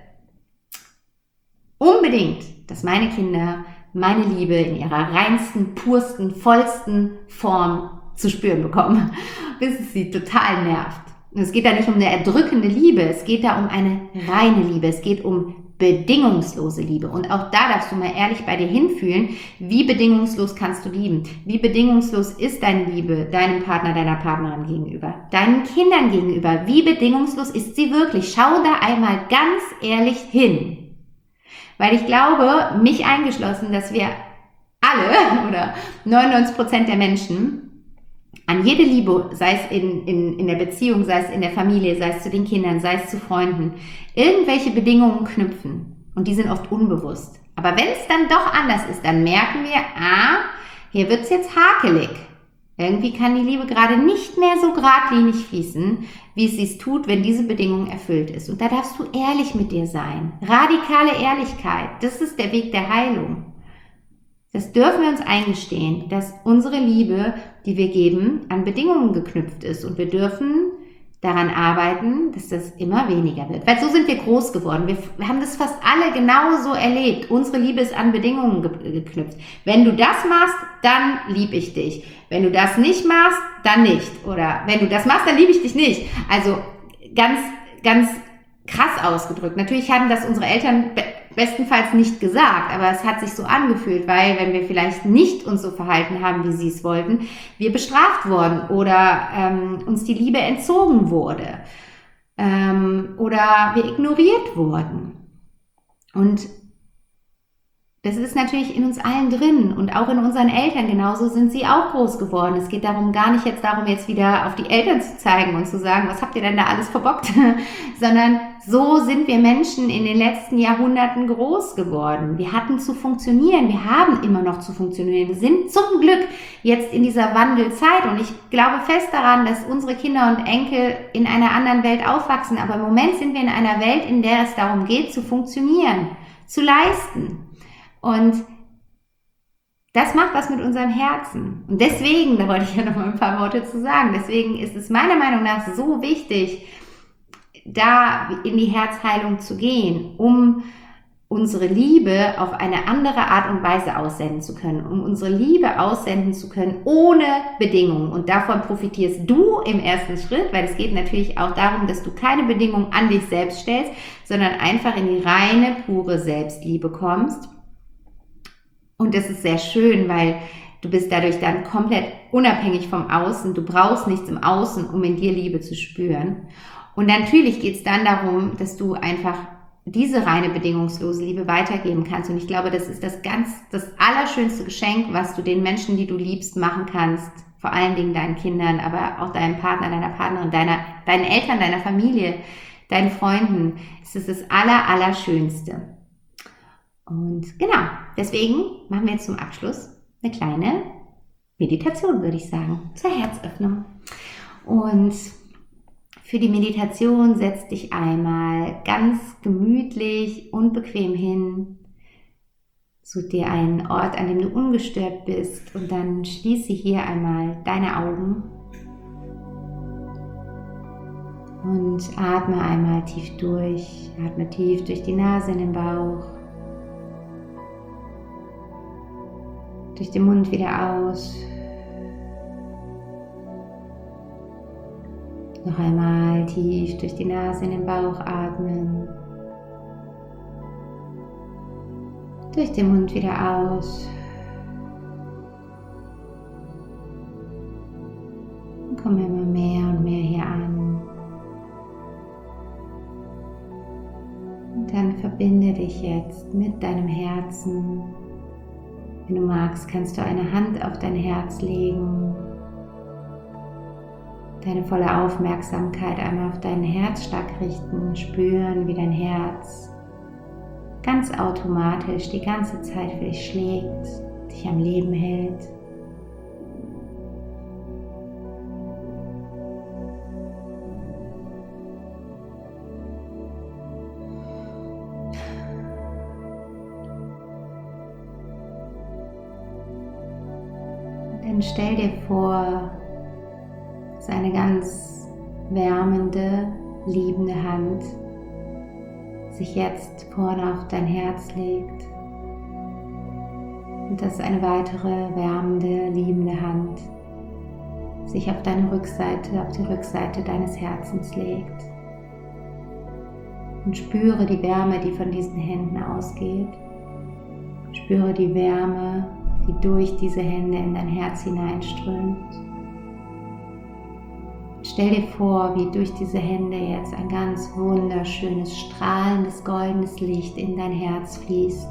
unbedingt, dass meine Kinder meine Liebe in ihrer reinsten, pursten, vollsten Form zu spüren bekommen, bis es sie total nervt. Und es geht da nicht um eine erdrückende Liebe, es geht da um eine reine Liebe, es geht um bedingungslose Liebe. Und auch da darfst du mal ehrlich bei dir hinfühlen, wie bedingungslos kannst du lieben? Wie bedingungslos ist deine Liebe deinem Partner, deiner Partnerin gegenüber? Deinen Kindern gegenüber? Wie bedingungslos ist sie wirklich? Schau da einmal ganz ehrlich hin. Weil ich glaube, mich eingeschlossen, dass wir alle oder 99% der Menschen an jede Liebe, sei es in der Beziehung, sei es in der Familie, sei es zu den Kindern, sei es zu Freunden, irgendwelche Bedingungen knüpfen. Und die sind oft unbewusst. Aber wenn es dann doch anders ist, dann merken wir, hier wird es jetzt hakelig. Irgendwie kann die Liebe gerade nicht mehr so geradlinig fließen, wie es sich tut, wenn diese Bedingung erfüllt ist. Und da darfst du ehrlich mit dir sein. Radikale Ehrlichkeit, das ist der Weg der Heilung. Das dürfen wir uns eingestehen, dass unsere Liebe, die wir geben, an Bedingungen geknüpft ist. Und wir dürfen daran arbeiten, dass das immer weniger wird. Weil so sind wir groß geworden. Wir haben das fast alle genauso erlebt. Unsere Liebe ist an Bedingungen geknüpft. Wenn du das machst, dann liebe ich dich. Wenn du das nicht machst, dann nicht. Oder wenn du das machst, dann liebe ich dich nicht. Also ganz, ganz krass ausgedrückt. Natürlich haben das unsere Eltern bestenfalls nicht gesagt, aber es hat sich so angefühlt, weil wenn wir vielleicht nicht uns so verhalten haben, wie sie es wollten, wir bestraft wurden oder uns die Liebe entzogen wurde oder wir ignoriert wurden. Und das ist natürlich in uns allen drin und auch in unseren Eltern. Genauso sind sie auch groß geworden. Es geht darum, gar nicht jetzt darum, jetzt wieder auf die Eltern zu zeigen und zu sagen, was habt ihr denn da alles verbockt? Sondern so sind wir Menschen in den letzten Jahrhunderten groß geworden. Wir hatten zu funktionieren. Wir haben immer noch zu funktionieren. Wir sind zum Glück jetzt in dieser Wandelzeit. Und ich glaube fest daran, dass unsere Kinder und Enkel in einer anderen Welt aufwachsen. Aber im Moment sind wir in einer Welt, in der es darum geht, zu funktionieren, zu leisten. Und das macht was mit unserem Herzen. Und deswegen, da wollte ich ja noch mal ein paar Worte zu sagen, deswegen ist es meiner Meinung nach so wichtig, da in die Herzheilung zu gehen, um unsere Liebe auf eine andere Art und Weise aussenden zu können, um unsere Liebe aussenden zu können ohne Bedingungen. Und davon profitierst du im ersten Schritt, weil es geht natürlich auch darum, dass du keine Bedingungen an dich selbst stellst, sondern einfach in die reine, pure Selbstliebe kommst. Und das ist sehr schön, weil du bist dadurch dann komplett unabhängig vom Außen. Du brauchst nichts im Außen, um in dir Liebe zu spüren. Und natürlich geht es dann darum, dass du einfach diese reine bedingungslose Liebe weitergeben kannst. Und ich glaube, das ist das allerschönste Geschenk, was du den Menschen, die du liebst, machen kannst. Vor allen Dingen deinen Kindern, aber auch deinem Partner, deiner Partnerin, deinen Eltern, deiner Familie, deinen Freunden. Es ist das Allerschönste. Und genau, deswegen machen wir jetzt zum Abschluss eine kleine Meditation, würde ich sagen, zur Herzöffnung. Und für die Meditation setz dich einmal ganz gemütlich und bequem hin. Such dir einen Ort, an dem du ungestört bist und dann schließe hier einmal deine Augen und atme einmal tief durch. Atme tief durch die Nase in den Bauch. Durch den Mund wieder aus. Noch einmal tief durch die Nase in den Bauch atmen. Durch den Mund wieder aus. Und komm immer mehr und mehr hier an. Und dann verbinde dich jetzt mit deinem Herzen. Wenn du magst, kannst du eine Hand auf dein Herz legen, deine volle Aufmerksamkeit einmal auf deinen Herzschlag richten, spüren, wie dein Herz ganz automatisch die ganze Zeit für dich schlägt, dich am Leben hält. Dann stell dir vor, dass eine ganz wärmende, liebende Hand sich jetzt vorne auf dein Herz legt und dass eine weitere wärmende, liebende Hand sich auf deine Rückseite, auf die Rückseite deines Herzens legt. Und spüre die Wärme, die von diesen Händen ausgeht. Spüre die Wärme, die durch diese Hände in dein Herz hineinströmt. Stell dir vor, wie durch diese Hände jetzt ein ganz wunderschönes, strahlendes, goldenes Licht in dein Herz fließt.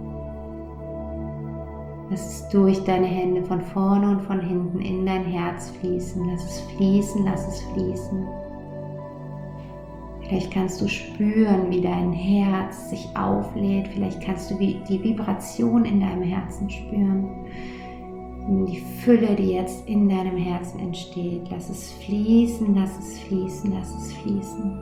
Lass es durch deine Hände von vorne und von hinten in dein Herz fließen. Lass es fließen, lass es fließen. Vielleicht kannst du spüren, wie dein Herz sich auflädt. Vielleicht kannst du die Vibration in deinem Herzen spüren. Die Fülle, die jetzt in deinem Herzen entsteht. Lass es fließen, lass es fließen, lass es fließen.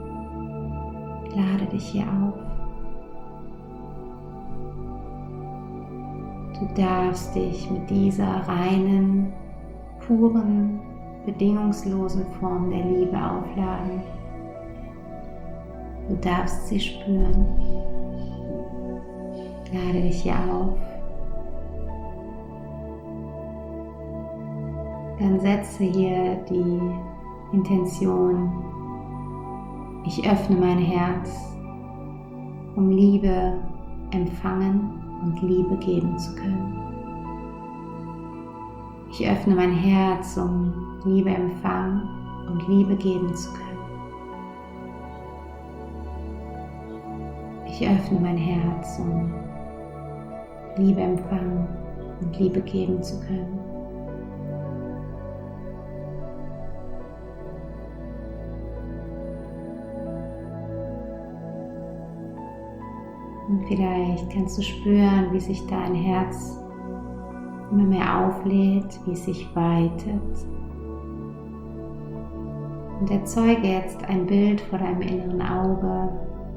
Lade dich hier auf. Du darfst dich mit dieser reinen, puren, bedingungslosen Form der Liebe aufladen. Du darfst sie spüren. Lade dich hier auf. Dann setze hier die Intention: Ich öffne mein Herz, um Liebe empfangen und Liebe geben zu können. Ich öffne mein Herz, um Liebe empfangen und Liebe geben zu können. Ich öffne mein Herz, um Liebe empfangen und Liebe geben zu können. Und vielleicht kannst du spüren, wie sich dein Herz immer mehr auflädt, wie es sich weitet. Und erzeuge jetzt ein Bild vor deinem inneren Auge,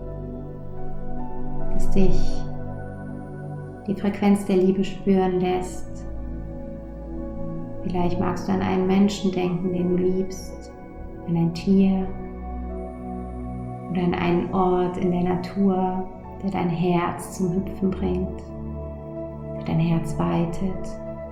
das dich die Frequenz der Liebe spüren lässt. Vielleicht magst du an einen Menschen denken, den du liebst, an ein Tier oder an einen Ort in der Natur, der dein Herz zum Hüpfen bringt, der dein Herz weitet.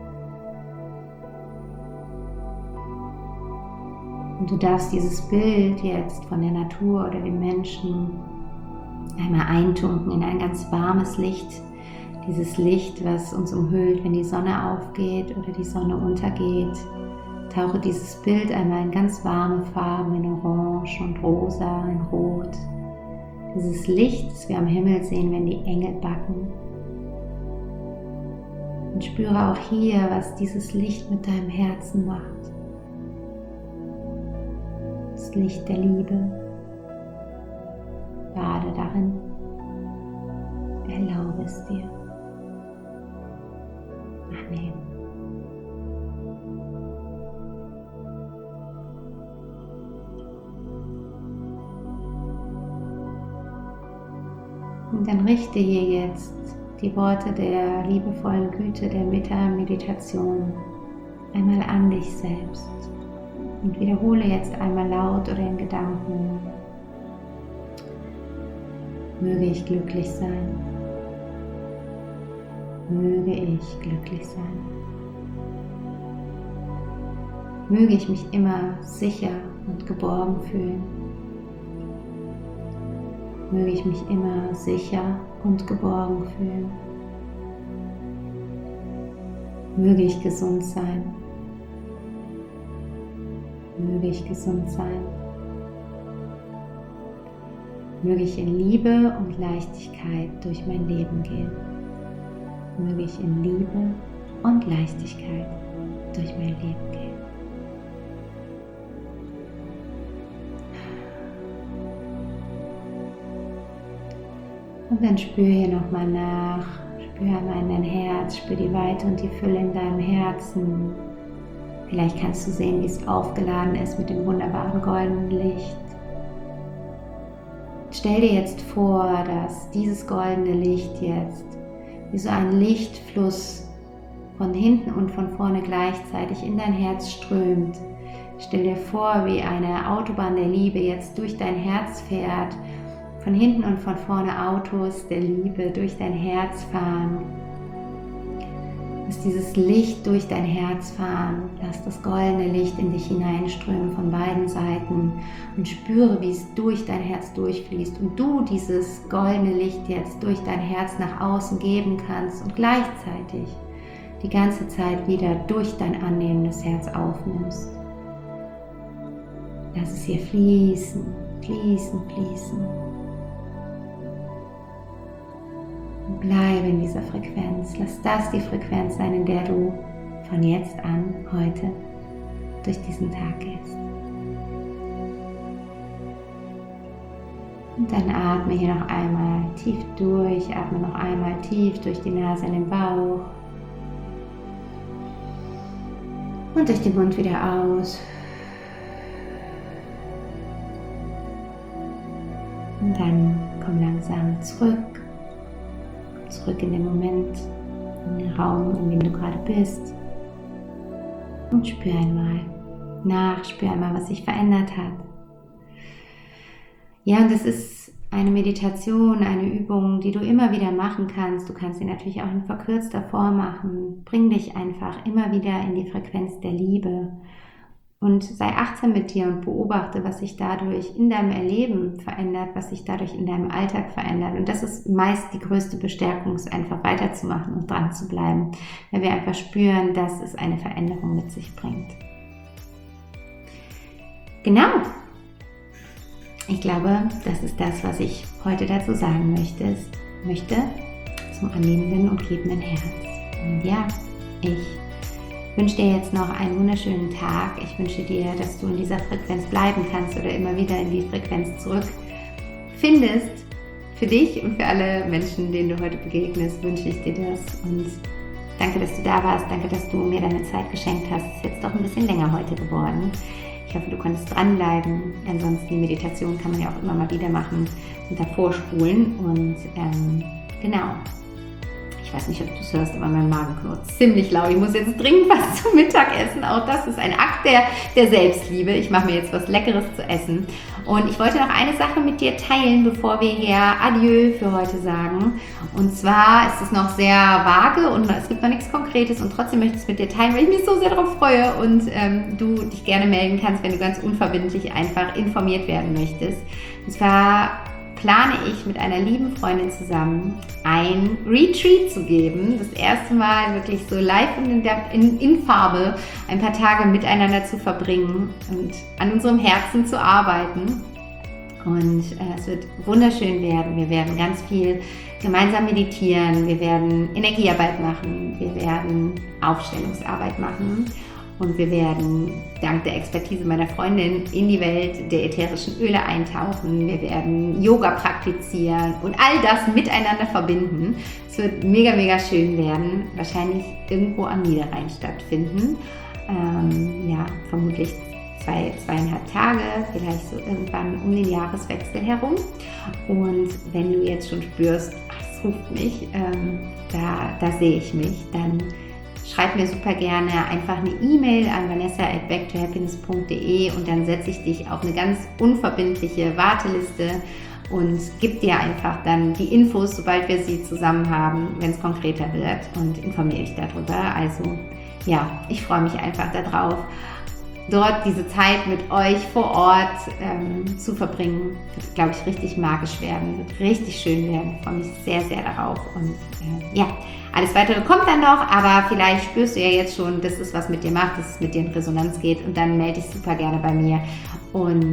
Und du darfst dieses Bild jetzt von der Natur oder dem Menschen einmal eintunken in ein ganz warmes Licht. Dieses Licht, was uns umhüllt, wenn die Sonne aufgeht oder die Sonne untergeht. Tauche dieses Bild einmal in ganz warme Farben, in Orange und Rosa, in Rot. Dieses Licht, das wir am Himmel sehen, wenn die Engel backen. Und spüre auch hier, was dieses Licht mit deinem Herzen macht. Das Licht der Liebe. Bade darin. Erlaube es dir. Annehmen. Und dann richte hier jetzt die Worte der liebevollen Güte der Metta-Meditation einmal an dich selbst und wiederhole jetzt einmal laut oder in Gedanken: Möge ich glücklich sein. Möge ich glücklich sein. Möge ich mich immer sicher und geborgen fühlen. Möge ich mich immer sicher und geborgen fühlen. Möge ich gesund sein. Möge ich gesund sein. Möge ich in Liebe und Leichtigkeit durch mein Leben gehen. Möge ich in Liebe und Leichtigkeit durch mein Leben gehen. Und dann spür hier nochmal nach, spür einmal in dein Herz, spür die Weite und die Fülle in deinem Herzen. Vielleicht kannst du sehen, wie es aufgeladen ist mit dem wunderbaren goldenen Licht. Stell dir jetzt vor, dass dieses goldene Licht jetzt wie so ein Lichtfluss von hinten und von vorne gleichzeitig in dein Herz strömt. Stell dir vor, wie eine Autobahn der Liebe jetzt durch dein Herz fährt. Von hinten und von vorne Autos der Liebe durch dein Herz fahren. Lass dieses Licht durch dein Herz fahren. Lass das goldene Licht in dich hineinströmen von beiden Seiten und spüre, wie es durch dein Herz durchfließt und du dieses goldene Licht jetzt durch dein Herz nach außen geben kannst und gleichzeitig die ganze Zeit wieder durch dein annehmendes Herz aufnimmst. Lass es hier fließen, fließen, fließen. Bleibe in dieser Frequenz. Lass das die Frequenz sein, in der du von jetzt an, heute, durch diesen Tag gehst. Und dann atme hier noch einmal tief durch. Atme noch einmal tief durch die Nase in den Bauch. Und durch den Mund wieder aus. Und dann komm langsam zurück in den Moment, in den Raum, in dem du gerade bist. Und spür einmal nach, spür einmal, was sich verändert hat. Ja, und es ist eine Meditation, eine Übung, die du immer wieder machen kannst. Du kannst sie natürlich auch in verkürzter Form machen. Bring dich einfach immer wieder in die Frequenz der Liebe. Und sei achtsam mit dir und beobachte, was sich dadurch in deinem Erleben verändert, was sich dadurch in deinem Alltag verändert. Und das ist meist die größte Bestärkung, es einfach weiterzumachen und dran zu bleiben, weil wir einfach spüren, dass es eine Veränderung mit sich bringt. Genau. Ich glaube, das ist das, was ich heute dazu sagen möchte zum annehmenden und gebenden Herz. Und ja, ich wünsche dir jetzt noch einen wunderschönen Tag. Ich wünsche dir, dass du in dieser Frequenz bleiben kannst oder immer wieder in die Frequenz zurückfindest. Für dich und für alle Menschen, denen du heute begegnest, wünsche ich dir das. Und danke, dass du da warst. Danke, dass du mir deine Zeit geschenkt hast. Es ist jetzt doch ein bisschen länger heute geworden. Ich hoffe, du konntest dranbleiben. Ansonsten die Meditation kann man ja auch immer mal wieder machen und davor spulen. Und genau. Ich weiß nicht, ob du es hörst, aber mein Magen knurrt ziemlich laut. Ich muss jetzt dringend was zum Mittag essen. Auch das ist ein Akt der Selbstliebe. Ich mache mir jetzt was Leckeres zu essen. Und ich wollte noch eine Sache mit dir teilen, bevor wir hier Adieu für heute sagen. Und zwar ist es noch sehr vage und es gibt noch nichts Konkretes. Und trotzdem möchte ich es mit dir teilen, weil ich mich so sehr darauf freue und du dich gerne melden kannst, wenn du ganz unverbindlich einfach informiert werden möchtest. Und zwar plane ich mit einer lieben Freundin zusammen ein Retreat zu geben. Das erste Mal wirklich so live in Farbe ein paar Tage miteinander zu verbringen und an unserem Herzen zu arbeiten. Und es wird wunderschön werden. Wir werden ganz viel gemeinsam meditieren, wir werden Energiearbeit machen, wir werden Aufstellungsarbeit machen. Und wir werden dank der Expertise meiner Freundin in die Welt der ätherischen Öle eintauchen. Wir werden Yoga praktizieren und all das miteinander verbinden. Es wird mega, mega schön werden. Wahrscheinlich irgendwo am Niederrhein stattfinden. Vermutlich 2,5 Tage, vielleicht so irgendwann um den Jahreswechsel herum. Und wenn du jetzt schon spürst, es ruft mich, da sehe ich mich, dann schreib mir super gerne einfach eine E-Mail an vanessa@backtohappiness.de und dann setze ich dich auf eine ganz unverbindliche Warteliste und gebe dir einfach dann die Infos, sobald wir sie zusammen haben, wenn es konkreter wird, und informiere dich darüber. Also ja, ich freue mich einfach darauf, dort diese Zeit mit euch vor Ort zu verbringen. Wird, glaube ich, richtig magisch werden, wird richtig schön werden. Ich freue mich sehr, sehr darauf. Und alles Weitere kommt dann noch, aber vielleicht spürst du ja jetzt schon, dass es was mit dir macht, dass es mit dir in Resonanz geht, und dann melde dich super gerne bei mir. Und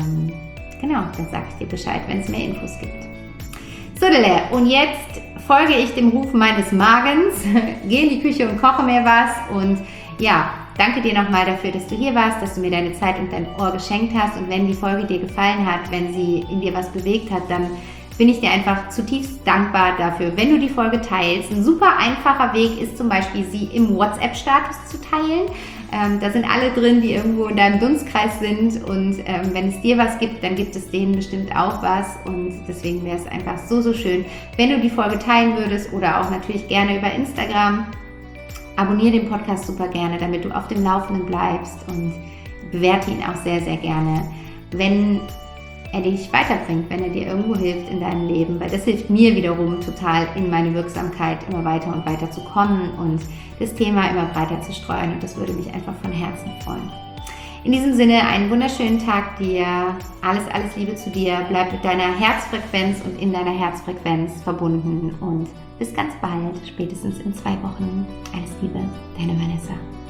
dann sage ich dir Bescheid, wenn es mehr Infos gibt. So, und jetzt folge ich dem Ruf meines Magens, gehe in die Küche und koche mir was. Und ja, danke dir nochmal dafür, dass du hier warst, dass du mir deine Zeit und dein Ohr geschenkt hast. Und wenn die Folge dir gefallen hat, wenn sie in dir was bewegt hat, dann bin ich dir einfach zutiefst dankbar dafür, wenn du die Folge teilst. Ein super einfacher Weg ist zum Beispiel, sie im WhatsApp-Status zu teilen. Da sind alle drin, die irgendwo in deinem Dunstkreis sind, und wenn es dir was gibt, dann gibt es denen bestimmt auch was, und deswegen wäre es einfach so, so schön, wenn du die Folge teilen würdest, oder auch natürlich gerne über Instagram. Abonniere den Podcast super gerne, damit du auf dem Laufenden bleibst, und bewerte ihn auch sehr, sehr gerne, wenn er dich weiterbringt, wenn er dir irgendwo hilft in deinem Leben, weil das hilft mir wiederum total, in meine Wirksamkeit immer weiter und weiter zu kommen und das Thema immer breiter zu streuen, und das würde mich einfach von Herzen freuen. In diesem Sinne, einen wunderschönen Tag dir, alles, alles Liebe zu dir, bleib mit deiner Herzfrequenz und in deiner Herzfrequenz verbunden, und bis ganz bald, spätestens in 2 Wochen. Alles Liebe, deine Vanessa.